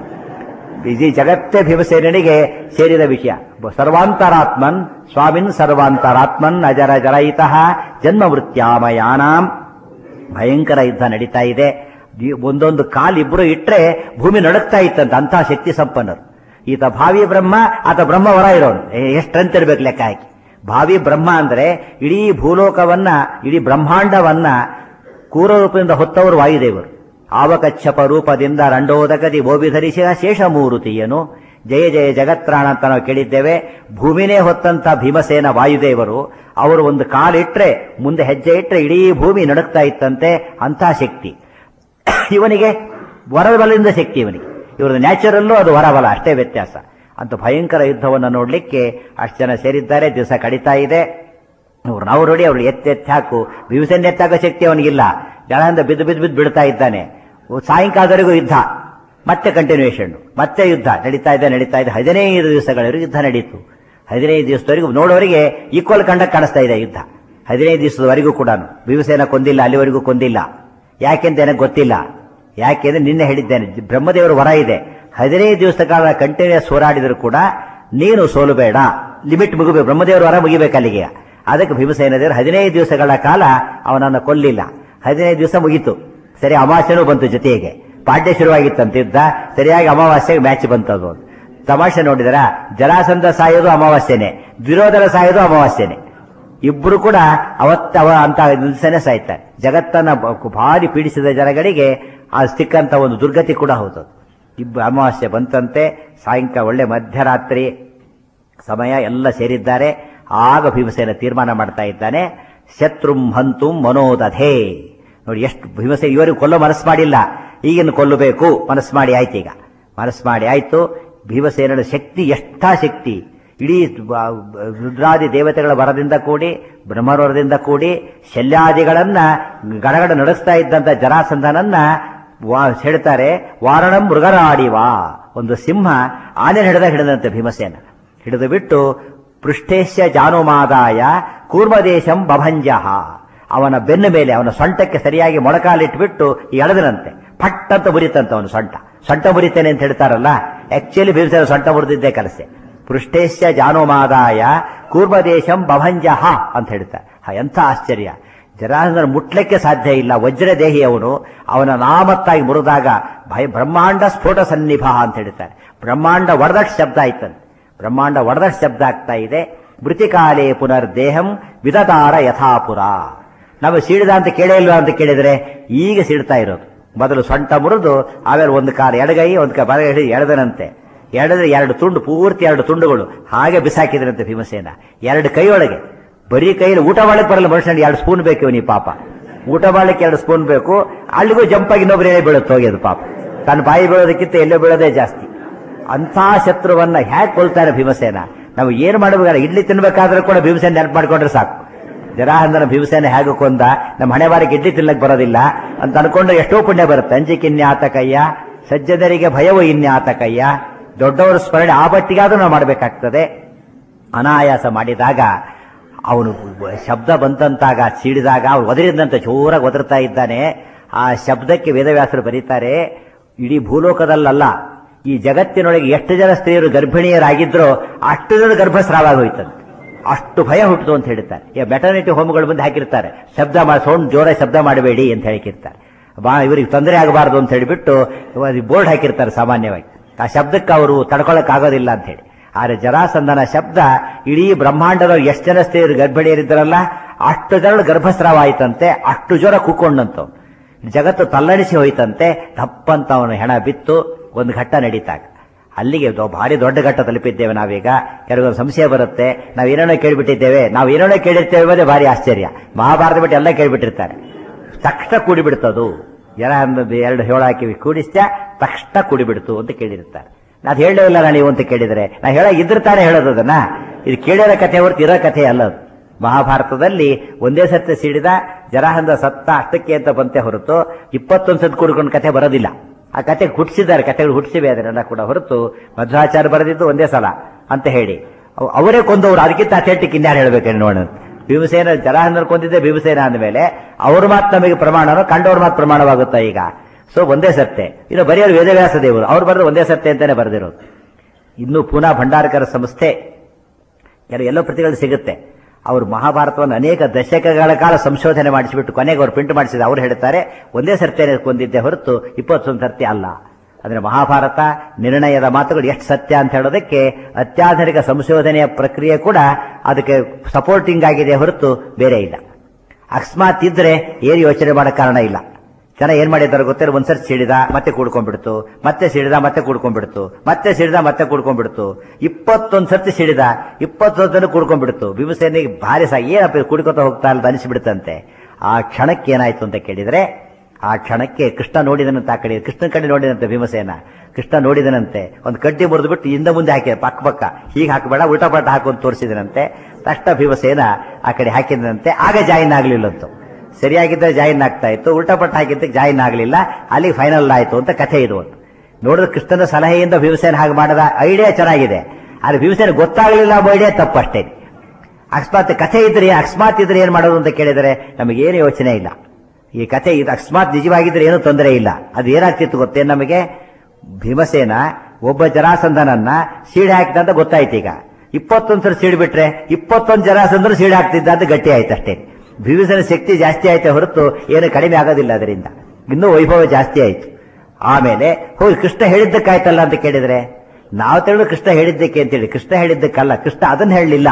ಈ ಜಗತ್ತೇ ಭೀಮಸೇನಿಗೆ ಸೇರಿದ ವಿಷಯ. ಸರ್ವಾಂತರಾತ್ಮನ್ ಸ್ವಾಮಿನ್ ಸರ್ವಾಂತರಾತ್ಮನ್ ಅಜರ ಜರಯಿತಃ ಜನ್ಮ ವೃತ್ಯಾಮಯಾನಾಂ. ಭಯಂಕರ ಯುದ್ಧ ನಡೀತಾ ಇದೆ. ಒಂದೊಂದು ಕಾಲ್ ಇಬ್ರು ಇಟ್ರೆ ಭೂಮಿ ನಡುಕ್ತಾ ಇತ್ತಂತ, ಅಂತಹ ಶಕ್ತಿ ಸಂಪನ್ನರು. ಈತ ಭಾವಿ ಬ್ರಹ್ಮ, ಆತ ಬ್ರಹ್ಮ ಹೊರ ಇರೋನು. ಎಷ್ಟಂತ ಇರ್ಬೇಕು ಲೆಕ್ಕ ಹಾಕಿ. ಭಾವಿ ಬ್ರಹ್ಮ ಅಂದ್ರೆ ಇಡೀ ಭೂಲೋಕವನ್ನ, ಇಡೀ ಬ್ರಹ್ಮಾಂಡವನ್ನ ಕೂರರೂಪದಿಂದ ಹೊತ್ತವರು ವಾಯುದೇವರು. ಆವಕಚ್ಚಪ ರೂಪದಿಂದ ರಂಡೋದಕದಿ ಓಬಿ ಧರಿಸಿದ ಶೇಷಮೂರುತಿಯನು. ಜಯ ಜಯ ಜಗತ್ರಾಣ ಅಂತ ನಾವು ಕೇಳಿದ್ದೇವೆ. ಭೂಮಿನೇ ಹೊತ್ತಂತ ಭೀಮಸೇನ ವಾಯುದೇವರು. ಅವರು ಒಂದು ಕಾಲಿಟ್ರೆ, ಮುಂದೆ ಹೆಜ್ಜೆ ಇಟ್ರೆ ಇಡೀ ಭೂಮಿ ನಡುಕ್ತಾ ಇತ್ತಂತೆ. ಅಂಥ ಶಕ್ತಿ ಇವನಿಗೆ. ವರಬಲದಿಂದ ಶಕ್ತಿ ಇವನಿಗೆ. ಇವ್ರದ್ದು ನ್ಯಾಚುರಲ್ಲು, ಅದು ವರಬಲ, ಅಷ್ಟೇ ವ್ಯತ್ಯಾಸ. ಅಂತ ಭಯಂಕರ ಯುದ್ಧವನ್ನು ನೋಡ್ಲಿಕ್ಕೆ ಅಷ್ಟು ಜನ ಸೇರಿದ್ದಾರೆ. ದಿವಸ ಕಡಿತಾ ಇದೆ. ಇವ್ರು ನಾವು ನೋಡಿ ಅವ್ರು ಎತ್ತೆತ್ತಿ ಹಾಕು. ಭೀಮಸೇನ ಎತ್ತಾಕೋ ಶಕ್ತಿ ಅವನಿಗಿಲ್ಲ. ಜನಾಂದ ಬಿದ್ದು ಬಿದ್ದು ಬಿದ್ದು ಬಿಡ್ತಾ ಇದ್ದಾನೆ. ಸಾಯಂಕಾಲದವರೆಗೂ ಯುದ್ಧ, ಮತ್ತೆ ಕಂಟಿನ್ಯೂಷನ್, ಮತ್ತೆ ಯುದ್ಧ ನಡೀತಾ ಇದೆ ನಡೀತಾ ಇದೆ ಹದಿನೈದು ದಿವಸಗಳವರೆಗೂ ಯುದ್ಧ ನಡೀತು. ಹದಿನೈದು ದಿವಸದವರೆಗೂ ನೋಡೋರಿಗೆ ಈಕ್ವಲ್ ಕಂಡಕ್ಟ್ ಕಾಣಿಸ್ತಾ ಇದೆ ಯುದ್ಧ. ಹದಿನೈದು ದಿವಸದವರೆಗೂ ಕೂಡ ಭೀಮಸೇನ ಕೊಂದಿಲ್ಲ, ಅಲ್ಲಿವರೆಗೂ ಕೊಂದಿಲ್ಲ. ಯಾಕೆಂತ ನನಗೆ ಗೊತ್ತಿಲ್ಲ. ಯಾಕೆಂದ್ರೆ ನಿನ್ನೆ ಹೇಳಿದ್ದೇನೆ, ಬ್ರಹ್ಮದೇವರು ವರ ಇದೆ. ಹದಿನೈದು ದಿವಸದ ಕಾಲ ಕಂಟಿನ್ಯೂಸ್ ಹೋರಾಡಿದ್ರು ಕೂಡ ನೀನು ಸೋಲು ಬೇಡ, ಲಿಮಿಟ್ ಮುಗಿಬೇಕು, ಬ್ರಹ್ಮದೇವರು ವರ ಮುಗಿಬೇಕು ಅಲ್ಲಿಗೆ. ಅದಕ್ಕೆ ಭೀಮಸೇನ ದೇವರು ಹದಿನೈದು ದಿವಸಗಳ ಕಾಲ ಅವನನ್ನು ಕೊಲ್ಲಿಲ್ಲ. ಹದಿನೈದು ದಿವಸ ಮುಗೀತು. ಸರಿ, ಅಮಾವಾಸ್ಯನೂ ಬಂತು ಜೊತೆಗೆ. ಪಾಡ್ಯ ಶುರುವಾಗಿತ್ತಂತಿದ್ದ, ಸರಿಯಾಗಿ ಅಮಾವಾಸ್ಯೆಗೆ ಮ್ಯಾಚ್ ಬಂತದು. ತಮಾಷೆ ನೋಡಿದರ, ಜರಾಸಂಧ ಸಾಯೋದು ಅಮಾವಾಸ್ಯೆನೆ, ದುರ್ಯೋಧನ ಸಾಯೋದು ಅಮಾವಾಸ್ಯೆನೆ. ಇಬ್ರು ಕೂಡ ಅವತ್ತ ಅಂತ ದಿವಸನೇ ಸಾಯ್ತಾರೆ. ಜಗತ್ತನ್ನ ಭಾರಿ ಪೀಡಿಸಿದ ಜನಗಳಿಗೆ ಆ ಸಿಕ್ಕಂತ ಒಂದು ದುರ್ಗತಿ ಕೂಡ ಹೌದು. ಇಬ್ಬರು ಅಮಾವಾಸ್ಯೆ ಬಂತಂತೆ. ಸಾಯಂಕಾಲ ಒಳ್ಳೆ ಮಧ್ಯರಾತ್ರಿ ಸಮಯ, ಎಲ್ಲ ಸೇರಿದ್ದಾರೆ. ಆಗ ಭೀಮಸೇನ ತೀರ್ಮಾನ ಮಾಡ್ತಾ ಇದ್ದಾನೆ, ಶತ್ರುಂ ಹಂತುಂ ಮನೋದಧೇ. ನೋಡಿ ಎಷ್ಟು ಭೀಮಸೇನ ಇವರಿಗೆ ಕೊಲ್ಲೋ ಮನಸ್ಸು ಮಾಡಿಲ್ಲ, ಈಗಿನ ಕೊಲ್ಲಬೇಕು ಮನಸ್ಸು ಮಾಡಿ ಆಯ್ತು. ಈಗ ಮನಸ್ಸು ಮಾಡಿ ಆಯ್ತು. ಭೀಮಸೇನನ ಶಕ್ತಿ ಎಷ್ಟಾ ಶಕ್ತಿ. ಇಡೀ ರುದ್ರಾದಿ ದೇವತೆಗಳ ವರದಿಂದ ಕೂಡಿ, ಬ್ರಹ್ಮವರದಿಂದ ಕೂಡಿ ಶಲ್ಯಾದಿಗಳನ್ನ ಗಡಗಡ ನಡೆಸ್ತಾ ಇದ್ದಂತ ಜರಾಸಂಧನನ್ನ ಹೇಳ್ತಾರೆ, ವಾರಣಂ ಮೃಗರಾಡಿವಾ. ಒಂದು ಸಿಂಹ ಆನೆ ಹಿಡಿದ ಹಿಡಿದಂತೆ ಭೀಮಸೇನ ಹಿಡಿದು ಬಿಟ್ಟು, ಪೃಷ್ಠೇಶ್ಯ ಜಾನುಮಾದಾಯ ಕೂರ್ಮದೇಶಂ ಬಭಂಜಃ. ಅವನ ಬೆನ್ನ ಮೇಲೆ, ಅವನ ಸೊಂಟಕ್ಕೆ ಸರಿಯಾಗಿ ಮೊಳಕಾಲಿಟ್ಬಿಟ್ಟು ಎಳೆದನಂತೆ. ಫಟ್ ಅಂತ ಮುರಿತಂತೆ ಅವನು ಸೊಂಟ. ಸೊಂಟ ಮುರಿತೇನೆ ಅಂತ ಹೇಳ್ತಾರಲ್ಲ, ಆಕ್ಚುಲಿ ಭೀಮಸೇನ ಸೊಂಟ ಮುರಿದಿದ್ದೇ ಕಲಸೆ. ಪೃಷ್ಠೇಶ್ಯ ಜಾನುಮಾದಾಯ ಕೂರ್ಮದೇಶಂ ಬಭಂಜಃ ಅಂತ ಹೇಳ್ತಾರೆ. ಎಂಥ ಆಶ್ಚರ್ಯ! ಜರಾಸಂಧನ ಮುಟ್ಲಿಕ್ಕೆ ಸಾಧ್ಯ ಇಲ್ಲ, ವಜ್ರದೇಹಿ ಅವನು. ಅವನ ನಾಮತ್ತಾಗಿ ಮುರಿದಾಗ ಭಯ ಬ್ರಹ್ಮಾಂಡ ಸ್ಫೋಟ ಸನ್ನಿಭ ಅಂತ ಹೇಳ್ತಾರೆ. ಬ್ರಹ್ಮಾಂಡ ಒಡೆದಷ್ಟು ಶಬ್ದ ಆಯ್ತಂತೆ. ಬ್ರಹ್ಮಾಂಡ ಒಡೆದಷ್ಟು ಶಬ್ದ ಆಗ್ತಾ ಇದೆ. ಮೃತಿಕಾಲೇ ಪುನರ್ದೇಹಂ ವಿದತಾರ ಯಥಾಪುರ. ನಾವು ಸೀಳಿದ ಅಂತ ಕೇಳೇ ಇಲ್ವಾ ಅಂತ ಕೇಳಿದ್ರೆ ಈಗ ಸೀಳ್ತಾ ಇರೋದು. ಮೊದಲು ಸೊಂಟ ಮುರಿದು, ಆಮೇಲೆ ಒಂದು ಕಾಲ ಎಡಗೈ ಒಂದು ಕಾಲ ಬಲಗೈ ಎಳೆದನಂತೆ. ಎಳೆದ್ರೆ ಎರಡು ತುಂಡು, ಪೂರ್ತಿ ಎರಡು ತುಂಡುಗಳು ಹಾಗೆ ಬಿಸಾಕಿದ್ರಂತೆ ಭೀಮಸೇನ. ಎರಡು ಕೈಯೊಳಗೆ, ಬರೀ ಕೈಯಲ್ಲಿ ಊಟ ಮಾಡಕ್ಕೆ ಬರಲ್ಲ ಮನುಷ್ಯನಿಗೆ, ಎರಡು ಸ್ಪೂನ್ ಬೇಕು ಇವನಿ ಪಾಪ. ಊಟ ಮಾಡಲಿಕ್ಕೆ ಎರಡು ಸ್ಪೂನ್ ಬೇಕು. ಅಲ್ಲಿಗೂ ಜಂಪಾಗಿ ಇನ್ನೊಬ್ರು ಏನೇ ಬೀಳುತ್ತೆ ಹೋಗಿ ಅದು ಪಾಪ. ತನ್ನ ಬಾಯಿ ಬೀಳೋದಕ್ಕಿಂತ ಎಲ್ಲೋ ಬೀಳೋದೇ ಜಾಸ್ತಿ. ಅಂಥ ಶತ್ರುವನ್ನ ಹೇಗೆ ಕೊಲ್ತಾನೆ ಭೀಮಸೇನ. ನಾವು ಏನು ಮಾಡಬೇಕಾದ್ರೆ ಇಡ್ಲಿ ತಿನ್ಬೇಕಾದ್ರೂ ಕೂಡ ಭೀಮಸೇನ ನೆನಪು ಮಾಡ್ಕೊಂಡ್ರೆ ಸಾಕು. ಜರಾಸಂಧನ ಭೀಮಸೇನ ಹೇಗೆ ಕೊಂದ, ನಮ್ಮ ಹಣೆ ಬಾರಿಗೆ ಇಡ್ಲಿ ತಿನ್ನಕ್ ಬರೋದಿಲ್ಲ ಅಂತ ಅನ್ಕೊಂಡ್ರೆ ಎಷ್ಟೋ ಪುಣ್ಯ ಬರುತ್ತೆ. ಅಂಜಿಕಿನ್ಯಾತಕಯ್ಯ ಸಜ್ಜನರಿಗೆ ಭಯವು ಇನ್ಯಾತಕಯ್ಯ. ದೊಡ್ಡವರ ಸ್ಮರಣೆ ಆ ಬಟ್ಟಿಗಾದ್ರೂ ನಾವು ಮಾಡಬೇಕಾಗ್ತದೆ. ಅನಾಯಾಸ ಮಾಡಿದಾಗ ಅವನು ಶಬ್ದ ಬಂತಂತಾಗ ಸಿಡಿದಾಗ ಅವ್ರು ಒದರಿದಂತೆ ಜೋರಾಗಿ ಒದರ್ತಾ ಇದ್ದಾನೆ. ಆ ಶಬ್ದಕ್ಕೆ ವೇದವ್ಯಾಸರು ಬರೀತಾರೆ, ಇಡೀ ಭೂಲೋಕದಲ್ಲ ಈ ಜಗತ್ತಿನೊಳಗೆ ಎಷ್ಟು ಜನ ಸ್ತ್ರೀಯರು ಗರ್ಭಿಣಿಯರಾಗಿದ್ರೋ ಅಷ್ಟು ಜನ ಗರ್ಭಸ್ರಾವ ಹೋಯ್ತಂತೆ. ಅಷ್ಟು ಭಯ ಹುಟ್ಟಿತು ಅಂತ ಹೇಳ್ತಾರೆ. ಈ ಮೆಟರ್ನಿಟಿ ಹೋಮ್ಗಳು ಬಂದು ಹಾಕಿರ್ತಾರೆ, ಶಬ್ದ ಮಾಡಿ ಸೌಂಡ್ ಜೋರಾಗಿ ಶಬ್ದ ಮಾಡಬೇಡಿ ಅಂತ ಹೇಳಿರ್ತಾರೆ. ಬಾ ಇವರಿಗೆ ತೊಂದರೆ ಆಗಬಾರದು ಅಂತ ಹೇಳಿಬಿಟ್ಟು ಬೋರ್ಡ್ ಹಾಕಿರ್ತಾರೆ ಸಾಮಾನ್ಯವಾಗಿ. ಆ ಶಬ್ದಕ್ಕೆ ಅವರು ತಡ್ಕೊಳಕ್ ಆಗೋದಿಲ್ಲ ಅಂತ ಹೇಳಿ. ಆದ್ರೆ ಜರಾಸಂಧನ ಶಬ್ದ ಇಡೀ ಬ್ರಹ್ಮಾಂಡದ ಎಷ್ಟು ಜನ ಸ್ತ್ರೀಯರು ಗರ್ಭಿಣಿಯರಿದ್ದಾರಲ್ಲ ಅಷ್ಟು ಜನ ಗರ್ಭಸ್ರಾವ ಆಯ್ತಂತೆ. ಅಷ್ಟು ಜ್ವರ ಕೂಕೊಂಡಂತವ್ ಜಗತ್ತು ತಲ್ಲಣಿಸಿ ಹೋಯ್ತಂತೆ. ತಪ್ಪಂತ ಅವನು ಹೆಣ ಬಿತ್ತು. ಒಂದು ಘಟ್ಟ ನಡೀತಾಗ ಅಲ್ಲಿಗೆ ಭಾರಿ ದೊಡ್ಡ ಘಟ್ಟ ತಲುಪಿದ್ದೇವೆ ನಾವೀಗ. ಕೆಲವೊಂದು ಸಂಶಯ ಬರುತ್ತೆ, ನಾವು ಏನೇನೋ ಕೇಳಿಬಿಟ್ಟಿದ್ದೇವೆ, ನಾವು ಏನೇನೋ ಕೇಳಿರ್ತೇವೆ ಅನ್ನೋದೇ ಭಾರಿ ಆಶ್ಚರ್ಯ. ಮಹಾಭಾರತ ಬಿಟ್ಟು ಎಲ್ಲ ಕೇಳಿಬಿಟ್ಟಿರ್ತಾರೆ. ತಕ್ಷಣ ಕೂಡಿಬಿಡ್ತದು. ಜನ ಎರಡು ಹೇಳ ಹಾಕಿ ಕೂಡಿಸ್ತ ತಕ್ಷಣ ಕೂಡಿಬಿಡ್ತು ಅಂತ ಕೇಳಿರ್ತಾರೆ. ಅದು ಹೇಳಲೇ ಇಲ್ಲ ನೀವು ಅಂತ ಕೇಳಿದರೆ ನಾ ಹೇಳ ಇದ್ರತಾನೆ ಹೇಳೋದು ಅದನ್ನ. ಇದು ಕೇಳಿರೋ ಕಥೆ ಹೊರತು ಇರೋ ಕಥೆ ಅಲ್ಲದು. ಮಹಾಭಾರತದಲ್ಲಿ ಒಂದೇ ಸತ್ಯ ಸಿಡಿದ ಜರಾಸಂಧ ಸತ್ತ ಅಷ್ಟಕ್ಕೆ ಅಂತ ಬಂತೆ ಹೊರತು ಇಪ್ಪತ್ತೊಂದು ಸತ್ ಕೂಡ್ಕೊಂಡು ಕಥೆ ಬರೋದಿಲ್ಲ. ಆ ಕಥೆ ಹುಟ್ಟಿಸಿದ್ದಾರೆ, ಕಥೆಗಳು ಹುಟ್ಟಿಸಿವೆ ಅದನ್ನೆಲ್ಲ ಕೂಡ ಹೊರತು ಮಧ್ವಾಚಾರ್ಯ ಬರೆದಿದ್ದು ಒಂದೇ ಸಲ ಅಂತ ಹೇಳಿ ಅವರೇ ಕೊಂದವರು. ಅದಕ್ಕಿಂತ ಅಥೆಂಟಿಕ್ ಇನ್ಯಾರು ಹೇಳ್ಬೇಕೇನು ನೋಡೋಣ. ಭೀಮಸೇನ ಜರಾಸಂಧನ ಕೊಂದಿದ್ದೆ ಭೀಮಸೇನ ಅಂದಮೇಲೆ ಅವ್ರ ಮಾತು ನಮಗೆ ಪ್ರಮಾಣನೋ ಕಂಡವ್ರ ಮಾತು ಪ್ರಮಾಣವಾಗುತ್ತಾ ಈಗ? ಸೊ ಒಂದೇ ಸತ್ಯ. ಇನ್ನು ಬರೆಯೋರು ವೇದವ್ಯಾಸ ದೇವರು, ಅವ್ರು ಬರೆದು ಒಂದೇ ಸತ್ಯ ಅಂತಾನೆ ಬರೆದಿರೋದು. ಇನ್ನು ಪುನಃ ಭಂಡಾರಕರ ಸಂಸ್ಥೆ ಕೆಲವು ಎಲ್ಲೋ ಪ್ರತಿಗಳು ಸಿಗುತ್ತೆ. ಅವರು ಮಹಾಭಾರತವನ್ನು ಅನೇಕ ದಶಕಗಳ ಕಾಲ ಸಂಶೋಧನೆ ಮಾಡಿಸಿಬಿಟ್ಟು ಕೊನೆಗೆ ಅವರು ಪ್ರಿಂಟ್ ಮಾಡಿಸಿದ. ಅವ್ರು ಹೇಳ್ತಾರೆ ಒಂದೇ ಸರ್ತಿಯನ್ನು ಕೊಂದಿದ್ದೆ ಹೊರತು ಇಪ್ಪತ್ತೊಂದು ಸರ್ತಿ ಅಲ್ಲ. ಅಂದ್ರೆ ಮಹಾಭಾರತ ನಿರ್ಣಯದ ಮಾತುಗಳು ಎಷ್ಟು ಸತ್ಯ ಅಂತ ಹೇಳೋದಕ್ಕೆ ಅತ್ಯಾಧುನಿಕ ಸಂಶೋಧನೆಯ ಪ್ರಕ್ರಿಯೆ ಕೂಡ ಅದಕ್ಕೆ ಸಪೋರ್ಟಿಂಗ್ ಆಗಿದೆ ಹೊರತು ಬೇರೆ ಇಲ್ಲ. ಅಕಸ್ಮಾತ್ ಇದ್ರೆ ಏನು ಯೋಚನೆ ಮಾಡೋ ಕಾರಣ ಇಲ್ಲ. ಜನ ಏನ್ ಮಾಡಿದ್ದಾರೆ ಗೊತ್ತಿಲ್ಲ, ಒಂದ್ಸರ್ತಿ ಸಿಡಿದ ಮತ್ತೆ ಕೂಡ್ಕೊಂಡ್ಬಿಡ್ತು, ಮತ್ತೆ ಸಿಡಿದ ಮತ್ತೆ ಕೂಡ್ಕೊಂಡ್ಬಿಡ್ತು, ಮತ್ತೆ ಸಿಡಿದ ಮತ್ತೆ ಕೂಡ್ಕೊಂಡ್ಬಿಡ್ತು. ಇಪ್ಪತ್ತೊಂದು ಸರ್ತಿ ಸಿಡಿದ, ಇಪ್ಪತ್ತೊಂದನ್ನು ಕೂಡ್ಕೊಂಡ್ಬಿಡ್ತು. ಭೀಮಸೇನಿಗೆ ಭಾರಿ ಸಹ ಏನಪ್ಪ ಕುಡ್ಕೊತ ಹೋಗ್ತಾ ಇಲ್ಲ ಅನಿಸ್ಬಿಡುತ್ತಂತೆ. ಆ ಕ್ಷಣಕ್ಕೆ ಏನಾಯ್ತು ಅಂತ ಕೇಳಿದ್ರೆ, ಆ ಕ್ಷಣಕ್ಕೆ ಕೃಷ್ಣ ನೋಡಿದನಂತ. ಆ ಕಡೆ ಕೃಷ್ಣ ಕಡೆ ನೋಡಿದಂತೆ ಭೀಮಸೇನ. ಕೃಷ್ಣ ನೋಡಿದನಂತೆ, ಒಂದು ಕಡ್ಡಿ ಮುರಿದು ಬಿಟ್ಟು ಹಿಂದ ಮುಂದೆ ಹಾಕಿ ಪಕ್ಕ ಪಕ್ಕ ಹೀಗೆ ಹಾಕಬೇಡ ಉಲ್ಟಾ ಪಲ್ಟ ಹಾಕು ಅಂತ ತೋರಿಸಿದನಂತೆ. ತಕ್ಷಣ ಭೀಮಸೇನ ಆ ಕಡೆ ಹಾಕಿದಂತೆ. ಆಗ ಜಾಯಿನ್ ಆಗ್ಲಿಲ್ಲಂತು. ಸರಿಯಾಗಿದ್ದರೆ ಜಾಯಿನ್ ಆಗ್ತಾ ಇತ್ತು, ಉಲ್ಟಾ ಪಟ್ಟ ಹಾಕಿದ್ದಕ್ಕೆ ಜಾಯಿನ್ ಆಗಲಿಲ್ಲ. ಅಲ್ಲಿ ಫೈನಲ್ ಆಯ್ತು ಅಂತ ಕಥೆ ಇದು. ನೋಡಿದ್ರೆ ಕೃಷ್ಣನ ಸಲಹೆಯಿಂದ ಭೀಮಸೇನ ಹಾಗೆ ಮಾಡದ ಐಡಿಯಾ ಚೆನ್ನಾಗಿದೆ. ಆದ್ರೆ ಭೀಮಸೇನ ಗೊತ್ತಾಗಲಿಲ್ಲ ಅನ್ನೋ ಐಡಿಯಾ ತಪ್ಪಷ್ಟೇ. ಅಕಸ್ಮಾತ್ ಕಥೆ ಇದ್ರೆ ಅಕಸ್ಮಾತ್ ಇದ್ರೆ ಏನ್ ಮಾಡೋದು ಅಂತ ಕೇಳಿದರೆ ನಮಗೇನು ಯೋಚನೆ ಇಲ್ಲ. ಈ ಕಥೆ ಇದು ಅಕಸ್ಮಾತ್ ನಿಜವಾಗಿದ್ರೆ ಏನೂ ತೊಂದರೆ ಇಲ್ಲ. ಅದು ಏನಾಗ್ತಿತ್ತು ಗೊತ್ತೇ ನಮಗೆ? ಭೀಮಸೇನ ಒಬ್ಬ ಜರಾಸಂಧನನ್ನ ಸೀಡೆ ಹಾಕಿದಂತ ಗೊತ್ತಾಯ್ತು. ಈಗ ಇಪ್ಪತ್ತೊಂದು ಸಲ ಸೀಡ್ಬಿಟ್ರೆ ಇಪ್ಪತ್ತೊಂದು ಜರಾಸಂಧರು ಸೀಡೆ ಹಾಕ್ತಿದ್ದ ಅಂತ ಗಟ್ಟಿ ಆಯ್ತು ಅಷ್ಟೇ. ಭೀಮಸೇನ ಶಕ್ತಿ ಜಾಸ್ತಿ ಆಯ್ತು ಹೊರತು ಏನು ಕಡಿಮೆ ಆಗೋದಿಲ್ಲ. ಅದರಿಂದ ಇನ್ನೂ ವೈಭವ ಜಾಸ್ತಿ ಆಯ್ತು. ಆಮೇಲೆ ಹೋಗಿ ಕೃಷ್ಣ ಹೇಳಿದ್ದಕ್ಕಾಯ್ತಲ್ಲ ಅಂತ ಕೇಳಿದ್ರೆ ನಾವು ತಿಳಿದು ಕೃಷ್ಣ ಹೇಳಿದ್ದಕ್ಕೆ ಅಂತೇಳಿ, ಕೃಷ್ಣ ಹೇಳಿದ್ದಕ್ಕಲ್ಲ. ಕೃಷ್ಣ ಅದನ್ನ ಹೇಳಲಿಲ್ಲ.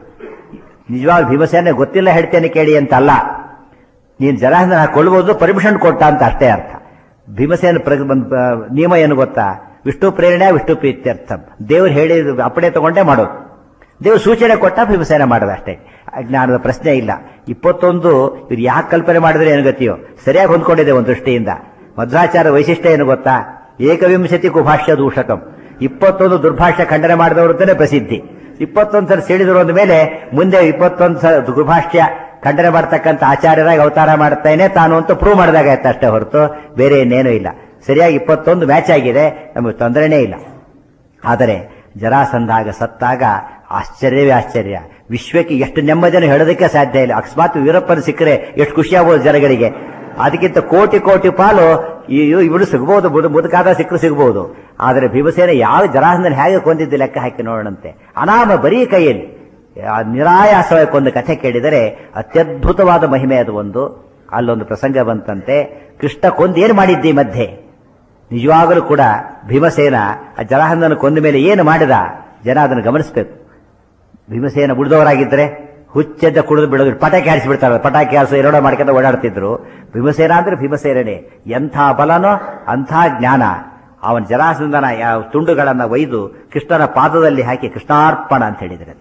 ನಿಜವಾಗ ಭೀಮಸೇನ ಗೊತ್ತಿಲ್ಲ ಹೇಳ್ತೇನೆ ಕೇಳಿ ಅಂತ ಅಲ್ಲ. ನೀನು ಜರಾಸಂಧನ ಕೊಲ್ಬಹುದು ಪರ್ಮಿಷನ್ ಕೊಟ್ಟ ಅಂತ ಅಷ್ಟೇ ಅರ್ಥ. ಭೀಮಸೇನ ನಿಯಮ ಏನು ಗೊತ್ತಾ? ವಿಷ್ಣು ಪ್ರೇರಣೆ ವಿಷ್ಣು ಪ್ರೀತ್ಯರ್ಥ. ದೇವ್ರು ಹೇಳಿ ಅಪ್ಪಣೆ ತಗೊಂಡೇ ಮಾಡೋದು. ದೇವ್ರು ಸೂಚನೆ ಕೊಟ್ಟ ಭೀಮಸೇನ ಮಾಡೋದು ಅಷ್ಟೇ. ಅಜ್ಞಾನದ ಪ್ರಶ್ನೆ ಇಲ್ಲ. ಇಪ್ಪತ್ತೊಂದು ಇವ್ರು ಯಾಕೆ ಕಲ್ಪನೆ ಮಾಡಿದ್ರೆ ಏನು ಗತಿಯೋ ಸರಿಯಾಗಿ ಹೊಂದ್ಕೊಂಡಿದೆ ಒಂದು ದೃಷ್ಟಿಯಿಂದ. ಮಧ್ವಾಚಾರ ವೈಶಿಷ್ಟ್ಯ ಏನು ಗೊತ್ತಾ? ಏಕವಿಂಶತಿ ಕುಭಾಷ್ಯ ದೂಷಕಂ. ಇಪ್ಪತ್ತೊಂದು ದುರ್ಭಾಷ್ಯ ಖಂಡನೆ ಮಾಡಿದವರಂತಾನೆ ಪ್ರಸಿದ್ಧಿ. ಇಪ್ಪತ್ತೊಂದು ಸಲ ಸಿಡಿದ್ರು ಅಂದ ಮೇಲೆ ಮುಂದೆ ಇಪ್ಪತ್ತೊಂದು ಸಲ ದುರ್ಭಾಷ್ಯ ಖಂಡನೆ ಮಾಡ್ತಕ್ಕಂಥ ಆಚಾರ್ಯರಾಗಿ ಅವತಾರ ಮಾಡ್ತೇನೆ ತಾನು ಅಂತ ಪ್ರೂವ್ ಮಾಡಿದಾಗಾಯ್ತು ಅಷ್ಟೇ ಹೊರತು ಬೇರೆ ಇನ್ನೇನೂ ಇಲ್ಲ. ಸರಿಯಾಗಿ ಇಪ್ಪತ್ತೊಂದು ಮ್ಯಾಚ್ ಆಗಿದೆ, ನಮಗೆ ತೊಂದರೆನೇ ಇಲ್ಲ. ಆದರೆ ಜರಾಸಂಧಾಗ ಸತ್ತಾಗ ಆಶ್ಚರ್ಯವೇ ಆಶ್ಚರ್ಯ. ವಿಶ್ವಕ್ಕೆ ಎಷ್ಟು ನೆಮ್ಮದಿಯನ್ನು ಹೇಳೋದಕ್ಕೆ ಸಾಧ್ಯ ಇಲ್ಲ. ಅಕಸ್ಮಾತ್ ವೀರಪ್ಪನ ಸಿಕ್ಕರೆ ಎಷ್ಟು ಖುಷಿ ಆಗ್ಬೋದು ಜನಗಳಿಗೆ. ಅದಕ್ಕಿಂತ ಕೋಟಿ ಕೋಟಿ ಪಾಲು ಇವಳು ಸಿಗಬಹುದು, ಮುದುಕಾದ ಸಿಕ್ಕರು ಸಿಗಬಹುದು. ಆದರೆ ಭೀಮಸೇನ ಯಾವ ಜರಾಸಂಧನ ಹೇಗೆ ಕೊಂದಿದ್ದು ಲೆಕ್ಕ ಹಾಕಿ ನೋಡೋಣಂತೆ. ಅನಾಮ ಬರೀ ಕೈಯಲ್ಲಿ ನಿರಾಯಾಸವಾಗಿ ಕೊಂದು ಕಥೆ ಕೇಳಿದರೆ ಅತ್ಯದ್ಭುತವಾದ ಮಹಿಮೆ ಅದು. ಒಂದು ಅಲ್ಲೊಂದು ಪ್ರಸಂಗ ಬಂತಂತೆ, ಕೃಷ್ಣ ಕೊಂದು ಏನು ಮಾಡಿದ್ದಿ ಮಧ್ಯೆ? ನಿಜವಾಗಲೂ ಕೂಡ ಭೀಮಸೇನ ಆ ಜರಾಸಂಧನ ಕೊಂದ ಮೇಲೆ ಏನು ಮಾಡಿದ ಜನ ಅದನ್ನು ಗಮನಿಸಬೇಕು. ಭೀಮಸೇನ ಉಳಿದವರಾಗಿದ್ದರೆ ಹುಚ್ಚೆದ್ದ ಕುಡಿದು ಬಿಡೋದು, ಪಟಾಕಿ ಹಾರಿಸಿಬಿಡ್ತಾರೆ. ಪಟಾಕಿ ಹಾರಿಸೋ ಎರಡೋ ಮಾಡ್ಕೊಂಡು ಓಡಾಡ್ತಿದ್ರು. ಭೀಮಸೇನ ಅಂದ್ರೆ ಭೀಮಸೇನೇ. ಎಂಥ ಬಲನೋ ಅಂಥ ಜ್ಞಾನ. ಅವನ ಜರಾಸಂಧನ ತುಂಡುಗಳನ್ನ ಒಯ್ದು ಕೃಷ್ಣನ ಪಾದದಲ್ಲಿ ಹಾಕಿ ಕೃಷ್ಣಾರ್ಪಣ ಅಂತ ಹೇಳಿದ್ರೆ,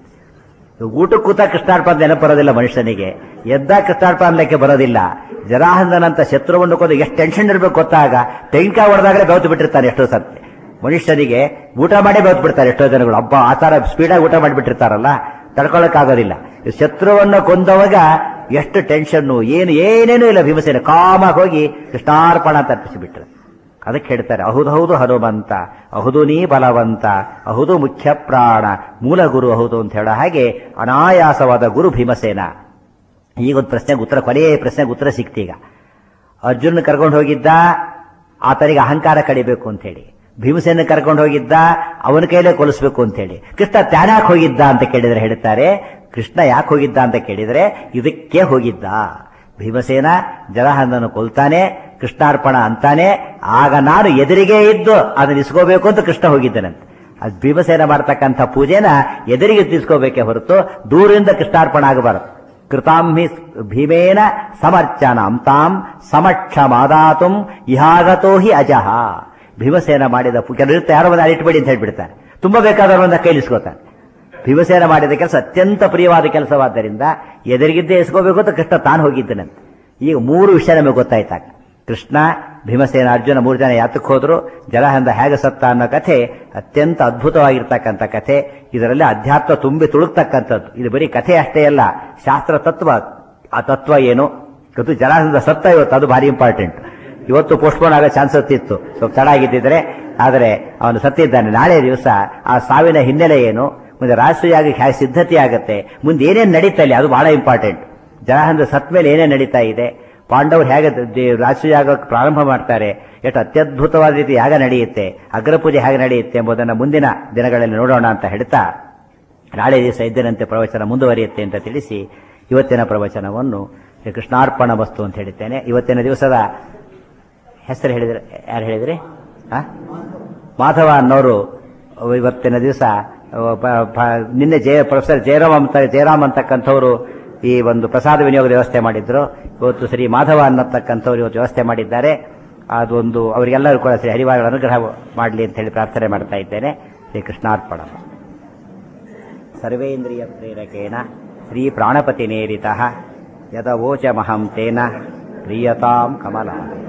ಊಟ ಕೂತ ಕೃಷ್ಣಾರ್ಪಣ ನೆನಪು ಬರೋದಿಲ್ಲ ಮನುಷ್ಯನಿಗೆ, ಎದ್ದ ಕೃಷ್ಣಾರ್ಪಣ ಅನ್ಲಿಕ್ಕೆ ಬರೋದಿಲ್ಲ. ಜರಾಸಂಧನಂತ ಶತ್ರುವನ್ನು ಕೊಂದು ಎಷ್ಟು ಟೆನ್ಷನ್ ಇರಬೇಕು ಗೊತ್ತಾಗ. ತೆಂಗಿನಕಾಯಿ ಹೊಡೆದಾಗಲೇ ಬೆವತು ಬಿಟ್ಟಿರ್ತಾನೆ ಎಷ್ಟೋ ಸತ್ಯ. ಮನುಷ್ಯನಿಗೆ ಊಟ ಮಾಡೇ ಬಿಡ್ತಾರೆ ಎಷ್ಟೋ ಜನಗಳು. ಹಬ್ಬ ಆ ತರ ಸ್ಪೀಡಾಗಿ ಊಟ ಮಾಡಿಬಿಟ್ಟಿರ್ತಾರಲ್ಲ, ತಡ್ಕೊಳ್ಳೋಕ್ಕಾಗೋದಿಲ್ಲ. ಶತ್ರುವನ್ನ ಕೊಂದವಾಗ ಎಷ್ಟು ಟೆನ್ಷನ್ನು, ಏನು ಏನೇನೂ ಇಲ್ಲ. ಭೀಮಸೇನ ಕಾಮಾಗಿ ಹೋಗಿ ಕೃಷ್ಣಾರ್ಪಣ ಅಂತ ಅರ್ಪಿಸಿಬಿಟ್ರು. ಅದಕ್ಕೆ ಹೇಳ್ತಾರೆ, ಅಹುದು ಹೌದು ಹನುಮಂತ, ಅಹುದು ನೀ ಬಲವಂತ, ಅಹುದು ಮುಖ್ಯ ಪ್ರಾಣ, ಮೂಲ ಗುರು ಅಹುದು ಅಂತ ಹೇಳೋ ಹಾಗೆ ಅನಾಯಾಸವಾದ ಗುರು ಭೀಮಸೇನ. ಈಗೊಂದು ಪ್ರಶ್ನೆಗೆ ಉತ್ತರ, ಕೊನೆಯ ಪ್ರಶ್ನೆಗೆ ಉತ್ತರ ಸಿಕ್ತೀಗ. ಅರ್ಜುನ್ ಕರ್ಕೊಂಡು ಹೋಗಿದ್ದ, ಆತನಿಗೆ ಅಹಂಕಾರ ಕಡಿಬೇಕು ಅಂತ ಹೇಳಿ. ಭೀಮಸೇನ ಕರ್ಕೊಂಡು ಹೋಗಿದ್ದ, ಅವನ ಕೈಲೇ ಕೊಲಿಸ್ಬೇಕು ಅಂತ ಹೇಳಿ. ಕೃಷ್ಣ ತ್ಯಾನಾಕ್ ಹೋಗಿದ್ದ ಅಂತ ಕೇಳಿದ್ರೆ ಹೇಳ್ತಾರೆ, ಕೃಷ್ಣ ಯಾಕೆ ಹೋಗಿದ್ದ ಅಂತ ಕೇಳಿದ್ರೆ ಇದಕ್ಕೆ ಹೋಗಿದ್ದ. ಭೀಮಸೇನ ಜಲಹಂದನ್ನು ಕೊಲ್ತಾನೆ, ಕೃಷ್ಣಾರ್ಪಣ ಅಂತಾನೆ, ಆಗ ನಾನು ಎದುರಿಗೆ ಇದ್ದು ಅದನ್ನ ಇಸ್ಕೋಬೇಕು ಅಂತ ಕೃಷ್ಣ ಹೋಗಿದ್ದಾನಂತೆ. ಅದು ಭೀಮಸೇನ ಮಾಡ್ತಕ್ಕಂಥ ಪೂಜೆನ ಎದುರಿಗೆ ತಿಸ್ಕೋಬೇಕೇ ಹೊರತು ದೂರದಿಂದ ಕೃಷ್ಣಾರ್ಪಣ ಆಗಬಾರದು. ಕೃತಾಂಹಿ ಭೀಮೇನ ಸಮರ್ಚನಾಂ ತಾಂ ಸಮಕ್ಷ ಮಾದಾತುಂ ಇಹಾಗತೋ ಹಿ ಅಜಹ. ಭೀಮಸೇನ ಮಾಡಿದ ಕೆಲವರು ಯಾರೋ ಒಂದು ಇಟ್ಬೇಡಿ ಅಂತ ಹೇಳ್ಬಿಡ್ತಾರೆ, ತುಂಬಾ ಬೇಕಾದವರನ್ನ ಕೈಲಿಸ್ಕೋತಾರೆ. ಭೀಮಸೇನ ಮಾಡಿದ ಕೆಲಸ ಅತ್ಯಂತ ಪ್ರಿಯವಾದ ಕೆಲಸವಾದ್ದರಿಂದ ಎದುರಿಗಿದ್ದೇ ಇಸ್ಕೋಬೇಕು ಅಂತ ಕೃಷ್ಣ ತಾನು ಹೋಗಿದ್ದನಂತೆ. ಈಗ ಮೂರು ವಿಷಯ ನಮಗೆ ಗೊತ್ತಾಯ್ತಾಗ. ಕೃಷ್ಣ, ಭೀಮಸೇನ, ಅರ್ಜುನ ಮೂರು ಜನ ಯಾತಕ್ಕೆ ಹೋದ್ರು, ಜಲಹಂದ ಹೇಗೆ ಸತ್ತ ಅನ್ನೋ ಕಥೆ ಅತ್ಯಂತ ಅದ್ಭುತವಾಗಿರ್ತಕ್ಕಂಥ ಕಥೆ. ಇದರಲ್ಲಿ ಅಧ್ಯಾತ್ಮ ತುಂಬಿ ತುಳುಕ್ತಕ್ಕಂಥದ್ದು. ಇದು ಬರೀ ಕಥೆ ಅಷ್ಟೇ ಅಲ್ಲ, ಶಾಸ್ತ್ರ ತತ್ವ. ಆ ತತ್ವ ಏನು ಗೊತ್ತು. ಜಲಹಂದ ಸತ್ತ ಇವತ್ತು, ಅದು ಭಾರಿ ಇಂಪಾರ್ಟೆಂಟ್. ಇವತ್ತು ಪೋಸ್ಟ್ಪೋನ್ ಆಗೋ ಚಾನ್ಸಸ್ ಇತ್ತು, ಸ್ವಲ್ಪ ತಡ ಆಗಿದ್ದಿದ್ರೆ. ಆದರೆ ಅವನು ಸತ್ತಿದ್ದಾನೆ. ನಾಳೆ ದಿವಸ ಆ ಸಾವಿನ ಹಿನ್ನೆಲೆ ಏನು, ಮುಂದೆ ರಾಷ್ಟ್ರೀಯಾಗಕ್ಕೆ ಹೇಗೆ ಸಿದ್ಧತೆ ಆಗುತ್ತೆ, ಮುಂದೆ ಏನೇನು ನಡೀತಾ ಇಲ್ಲ, ಅದು ಬಹಳ ಇಂಪಾರ್ಟೆಂಟ್. ಜಲಹಂದ ಸತ್ ಮೇಲೆ ಏನೇನು ನಡೀತಾ ಇದೆ, ಪಾಂಡವರು ಹೇಗೆ ರಾಷ್ಟ್ರೀಯಾಗಕ್ಕೆ ಪ್ರಾರಂಭ ಮಾಡ್ತಾರೆ, ಎಷ್ಟು ಅತ್ಯದ್ಭುತವಾದ ರೀತಿ ಯಾಗ ನಡೆಯುತ್ತೆ, ಅಗ್ರಪೂಜೆ ಹೇಗೆ ನಡೆಯುತ್ತೆ ಎಂಬುದನ್ನು ಮುಂದಿನ ದಿನಗಳಲ್ಲಿ ನೋಡೋಣ ಅಂತ ಹೇಳ್ತಾ, ನಾಳೆ ದಿವಸ ಇದ್ದನಂತೆ ಪ್ರವಚನ ಮುಂದುವರಿಯುತ್ತೆ ಅಂತ ತಿಳಿಸಿ ಇವತ್ತಿನ ಪ್ರವಚನವನ್ನು ಕೃಷ್ಣಾರ್ಪಣ ವಸ್ತು ಅಂತ ಹೇಳಿದ್ದೇನೆ. ಇವತ್ತಿನ ದಿವಸದ ಹೆಸರು ಹೇಳಿದ್ರೆ ಯಾರು ಹೇಳಿದ್ರಿ? ಮಾಧವ ಅನ್ನೋರು ಇವತ್ತಿನ ದಿವಸ ನಿನ್ನೆ ಜಯ ಪ್ರೊಫೆಸರ್ ಜಯರಾಮ್ ಅಂತ ಜಯರಾಮ್ ಅಂತಕ್ಕಂಥವ್ರು ಈ ಒಂದು ಪ್ರಸಾದ ವಿನಿಯೋಗದ ವ್ಯವಸ್ಥೆ ಮಾಡಿದ್ರು. ಇವತ್ತು ಶ್ರೀ ಮಾಧವ ಅನ್ನತಕ್ಕಂಥವ್ರು ಇವತ್ತು ವ್ಯವಸ್ಥೆ ಮಾಡಿದ್ದಾರೆ. ಅದೊಂದು ಅವರಿಗೆಲ್ಲರೂ ಕೂಡ ಶ್ರೀ ಹರಿವಾಯುಗಳ ಅನುಗ್ರಹ ಮಾಡಲಿ ಅಂತ ಹೇಳಿ ಪ್ರಾರ್ಥನೆ ಮಾಡ್ತಾ ಇದ್ದೇನೆ. ಶ್ರೀ ಕೃಷ್ಣಾರ್ಪಣ. ಸರ್ವೇಂದ್ರಿಯ ಪ್ರೇರಕೇಣ ಶ್ರೀ ಪ್ರಾಣಪತಿ ನೇರಿತಃ ಯದವೋಚಮಹಂ ತೇನ ಪ್ರೀಯತಾಂ ಕಮಲ.